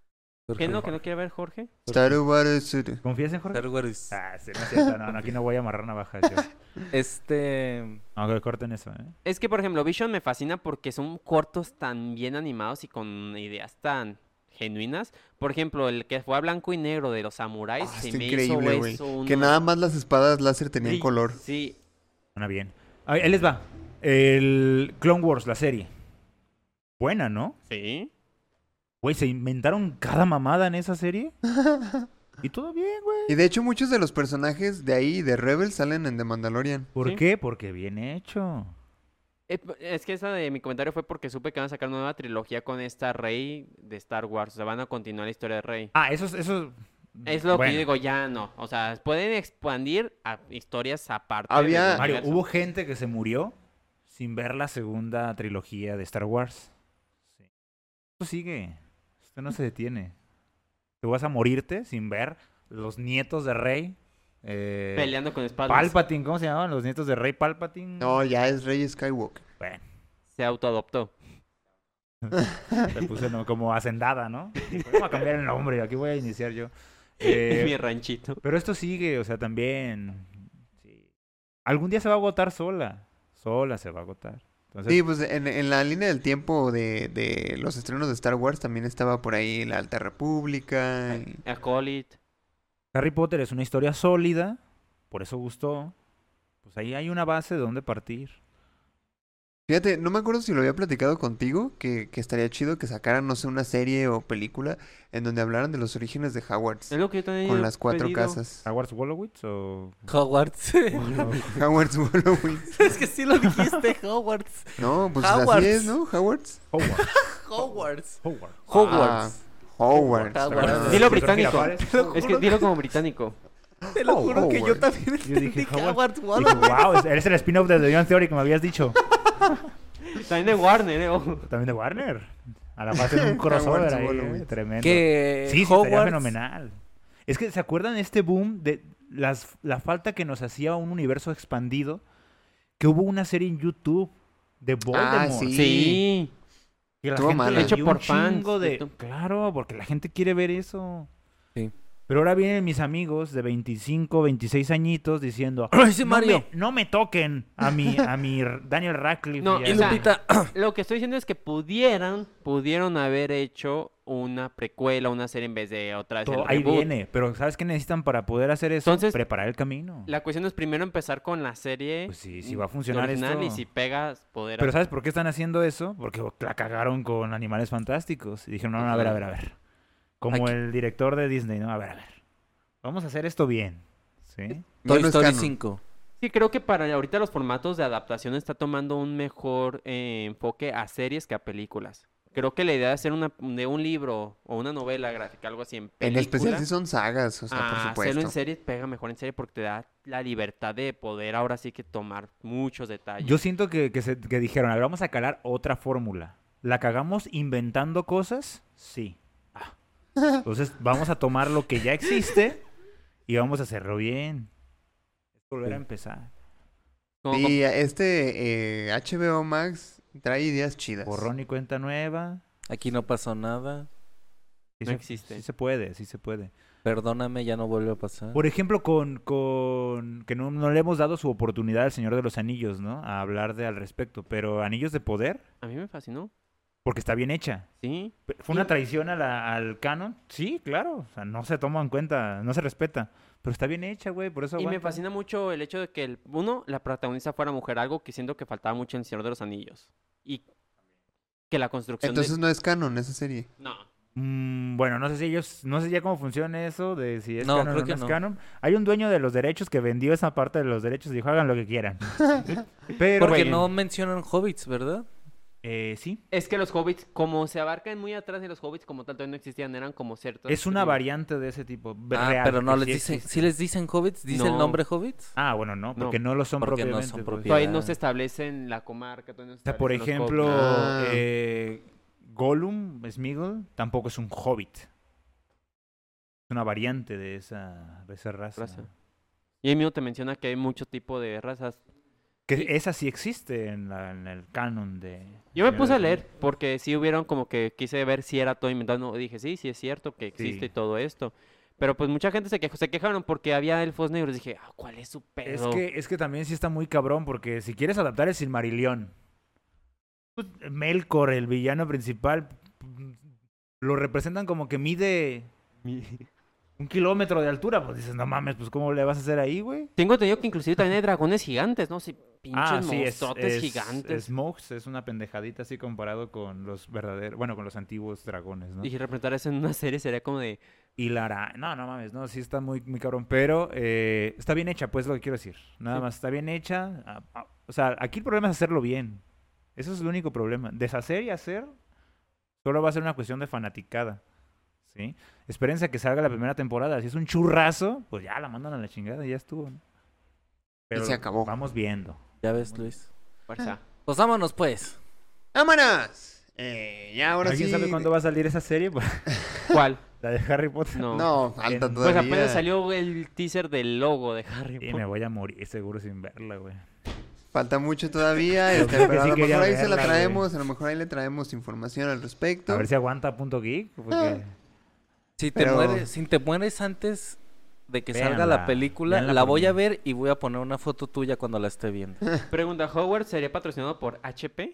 ¿Qué es lo que no quiere ver Jorge? Star Wars. ¿Confías en Jorge? Star Wars. Ah, sí, no es cierto. No, no, aquí no voy a amarrar navajas yo. Este. Aunque corten eso, ¿eh? Es que, por ejemplo, Vision me fascina porque son cortos tan bien animados y con ideas tan genuinas. Por ejemplo, el que fue a blanco y negro de los samuráis Ah, se está me increíble, hizo güey. eso Que unos nada más las espadas láser tenían brillos. color. Sí, Suena bien. Ahí ahí les va. El Clone Wars, la serie. Buena, ¿no? sí. Güey, se inventaron cada mamada en esa serie. Y todo bien, güey. Y de hecho muchos de los personajes de ahí, de Rebels, salen en The Mandalorian. ¿Por Sí. qué? Porque bien hecho. Eh, p- Es que esa de mi comentario fue porque supe que van a sacar una nueva trilogía con esta Rey de Star Wars. O sea, van a continuar la historia de Rey. Ah, eso es... Eso... Es lo que bueno. yo digo, ya no. O sea, pueden expandir a historias aparte. Había- del Mario, universo. hubo gente que se murió sin ver la segunda trilogía de Star Wars. Sí. Esto sigue. Esto no se detiene. Te vas a morirte sin ver los nietos de Rey. Eh, Peleando con espadas. Palpatine, ¿cómo se llamaban? Los nietos de Rey Palpatine. No, ya es Rey Skywalker. Bueno, Se autoadoptó. se puse no, como hacendada, ¿no? Vamos a cambiar el nombre, aquí voy a iniciar yo. Eh, Mi ranchito. pero esto sigue, o sea, también. Sí. Algún día se va a agotar sola. Sola se va a agotar. Entonces, Sí, pues en, en la línea del tiempo de, de los estrenos de Star Wars también estaba por ahí la Alta República. y- Acolyte. Harry Potter es una historia sólida, por eso gustó. Pues ahí hay una base de dónde partir. Fíjate, no me acuerdo si lo había platicado contigo, que, que estaría chido que sacaran, no sé, una serie o película en donde hablaran de los orígenes de Hogwarts. Es lo que yo también Con he las cuatro pedido. casas. ¿Hogwarts Wolowitz o...? Hogwarts. Hogwarts Wolowitz. Es que sí lo dijiste, Hogwarts. No, pues Hogwarts. así es, ¿no? Hogwarts. Hogwarts. Hogwarts. Hogwarts. Hogwarts. Ah, Hogwarts. Hogwarts. perdón. Dilo Sí, británico. Girafales. Es que dilo como británico. Te lo Oh, juro que yo Hogwarts. también Yo dije, entendí Hogwarts. Hogwarts. Dije, Wolowitz. wow, eres el spin-off de The Young Theory que me habías dicho. También de Warner, eh. ojo. También de Warner. A la fase de un crossover Hogwarts ahí, eh, Wolowitz. tremendo. Que Sí, sí, estaría Hogwarts- fenomenal. Es que, ¿se acuerdan de este boom de las, la falta que nos hacía un universo expandido? Que hubo una serie en YouTube de Voldemort. sí. Sí. Que la Estuvo gente mala. le Hecho dio por un fans chingo de de... tu- Claro, porque la gente quiere ver eso. Sí. Pero ahora vienen mis amigos de veinticinco, veintiséis añitos diciendo... Ay, sí, no, Mario. me, no me toquen a mi, a mi R- Daniel Radcliffe. No, y Y a- o sea, Lupita. Lo que estoy diciendo es que pudieran, pudieron haber hecho una precuela, una serie en vez de otra vez todo- el ahí reboot. viene. Pero ¿sabes qué necesitan para poder hacer eso? Entonces, Preparar el camino. La cuestión es primero empezar con la serie Pues sí, si va a funcionar original y esto. si pegas, poder... Pero ¿sabes por qué están haciendo eso? Porque la cagaron con Animales Fantásticos. Y dijeron, no, no, a ver, a ver, a ver. Como Aquí- el director de Disney, ¿no? A ver, a ver. Vamos a hacer esto bien. ¿Sí? Ya Toy no es Story canon. cinco. Sí, creo que para ahorita los formatos de adaptación está tomando un mejor eh, enfoque a series que a películas. Creo que la idea de hacer una, de un libro o una novela gráfica, algo así en En película, especial si son sagas, o sea, por a hacerlo supuesto. en serie pega mejor en serie porque te da la libertad de poder ahora sí que tomar muchos detalles. Yo siento que, que, se- que dijeron, a ver, vamos a calar otra fórmula. ¿La cagamos inventando cosas? Sí. Ah. Entonces vamos a tomar lo que ya existe y vamos a hacerlo bien. Es volver a empezar. Como- Sí, este eh, H B O Max trae ideas chidas. Borrón y cuenta nueva. Aquí no pasó nada. Sí No se, existe. Sí se puede, sí se puede. Perdóname, ya no vuelve a pasar. Por ejemplo, con, con que no, no le hemos dado su oportunidad al Señor de los Anillos, ¿no? A hablar de al respecto. Pero Anillos de Poder, A mí me fascinó, porque está bien hecha. sí. Pe- ¿Fue una Y- traición a la- al canon? Sí, claro. O sea, no se toma en cuenta, no se respeta. Pero está bien hecha, güey, por eso Y me aguanta. fascina mucho el hecho de que, el, uno, la protagonista fuera mujer, algo que siento que faltaba mucho en El Señor de los Anillos. Y que la construcción Entonces de... no es canon esa serie. No. Mm, bueno, no sé si ellos, no sé ya cómo funciona eso de si es No, canon creo o que no es no. canon. Hay un dueño de los derechos que vendió esa parte de los derechos y dijo, hagan lo que quieran. Pero, Porque güey, no mencionan hobbits, ¿verdad? eh, sí, Es que los hobbits, como se abarcan muy atrás de los hobbits, como tal, todavía no existían, eran como ciertos... es una digo, variante de ese tipo. Ah, real, pero no que les sí dicen, existe. ¿sí les dicen hobbits? ¿Dice el No. nombre hobbits? Ah, bueno, no, No, porque no, lo son porque no propiamente. son pues. propiedad. Todavía no se establece en la comarca, todavía no se O sea, por establecen los ejemplo, hobbits. Ah. eh, Gollum, Smeagol, tampoco es un hobbit. Es una variante de esa, de esa raza. Raza. Y ahí mismo te menciona que hay mucho tipo de razas. Que esa sí existe en, la- en el canon de... Yo me Señor puse de a los leer porque sí hubieron como que quise ver si era todo inventado. No, dije, sí, sí es cierto que existe Sí. todo esto. Pero pues mucha gente se quejó, se quejaron porque había elfos negros. Dije, ah, ¿cuál es su Es pedo? que, es que también sí está muy cabrón, porque si quieres adaptar el Silmarillion, pues, Melkor, el villano principal, mm, lo representan como que mide un kilómetro de altura. Pues dices, no mames, pues ¿cómo le vas a hacer ahí, güey? Tengo entendido que inclusive también hay dragones gigantes, ¿no? Sí, pinches Ah, sí, es, monstruotes es, gigantes. Smokes es una pendejadita así comparado con los verdaderos, bueno, con los antiguos dragones, ¿no? Y representar eso en una serie sería como de... Y la ara- no, no mames, no, sí está muy, muy cabrón, pero eh, está bien hecha, pues lo que quiero decir. Nada Sí. más, está bien hecha. ah, ah, o sea, aquí el problema es hacerlo bien. Eso es el único problema. Deshacer y hacer solo va a ser una cuestión de fanaticada, ¿sí? Espérense a que salga la primera temporada. Si es un churrazo, pues ya la mandan a la chingada y ya estuvo, ¿no? Pero se acabó. vamos viendo. Ya ves, Luis. Fuerza. Pues vámonos, pues. ¡Vámonos! Eh, ya ahora ¿Alguien sí. sabe cuándo va a salir esa serie? ¿Cuál? La de Harry Potter. No. No, falta En- Pues todavía. apenas salió el teaser del logo de Harry Y Potter. me voy a morir seguro sin verla, güey. Falta mucho todavía. Yo este, creo que pero a sí lo quería mejor ahí se la verla, güey. traemos. A lo mejor ahí le traemos información al respecto. A ver si aguanta punto geek. Porque... Si te Pero- mueres, si te mueres antes de que salga Véanla, la película, véanla la por voy mí. a ver y voy a poner una foto tuya cuando la esté viendo. Pregunta, ¿Howard sería patrocinado por H P?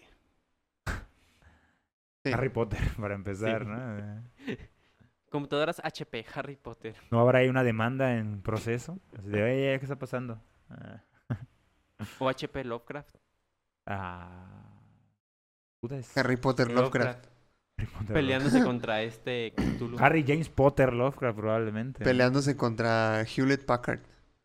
Sí. Harry Potter, para empezar, Sí. ¿no? Computadoras H P, Harry Potter. ¿No habrá ahí una demanda en proceso? Así de, oye, ¿qué está pasando? Ah, O H P Lovecraft. ah, puta, es Harry Potter Lovecraft. Harry Potter Peleándose contra este Cthulhu. Lovecraft. Harry James Potter Lovecraft, probablemente. ¿no? Peleándose contra Hewlett Packard.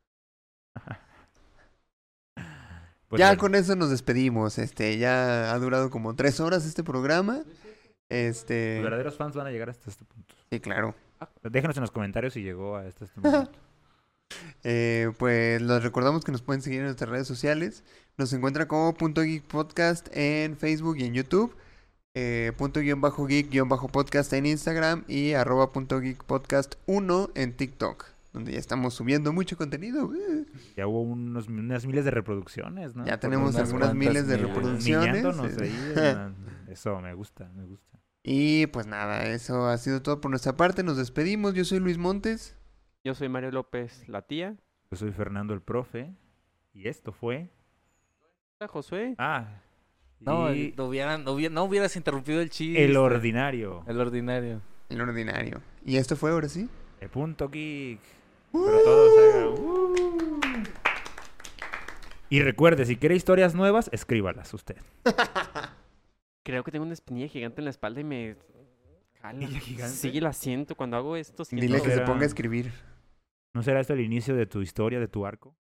Pues ya bueno, con eso nos despedimos. Este, ya ha durado como tres horas este programa. Este. los verdaderos fans van a llegar hasta este punto. Sí, claro. Déjenos en los comentarios si llegó a este, este momento. Eh, pues les recordamos que nos pueden seguir en nuestras redes sociales. Nos encuentra como Punto Geek Podcast en Facebook y en YouTube. Eh, punto guión bajo geek guión bajo podcast en Instagram. Y arroba punto geek podcast uno en TikTok. Donde ya estamos subiendo mucho contenido. Uh, Ya hubo unos, unas miles de reproducciones, ¿no? ya Por tenemos unas algunas cuantas miles de miles. reproducciones. Humillándonos eh. ahí, eh, Eso, me gusta, me gusta. Y pues nada, eso ha sido todo por nuestra parte. Nos despedimos. Yo soy Luis Montes. Yo soy Mario López, la tía. Yo soy Fernando el profe. Y esto fue... Hola, Josué. Ah, No, y no, hubieran, no, hubiera- no hubieras interrumpido el chiste. el ordinario. El ordinario. El ordinario. Y esto fue ahora sí. El punto geek. Pero todos hagan... "Uh". Y recuerde, si quiere historias nuevas, escríbalas usted. Creo que tengo una espinilla gigante en la espalda y me jala. ¿Espinilla gigante? Sí, la siento. Cuando hago esto, siento... Dile que se Era- ponga a escribir. ¿No será esto el inicio de tu historia, de tu arco?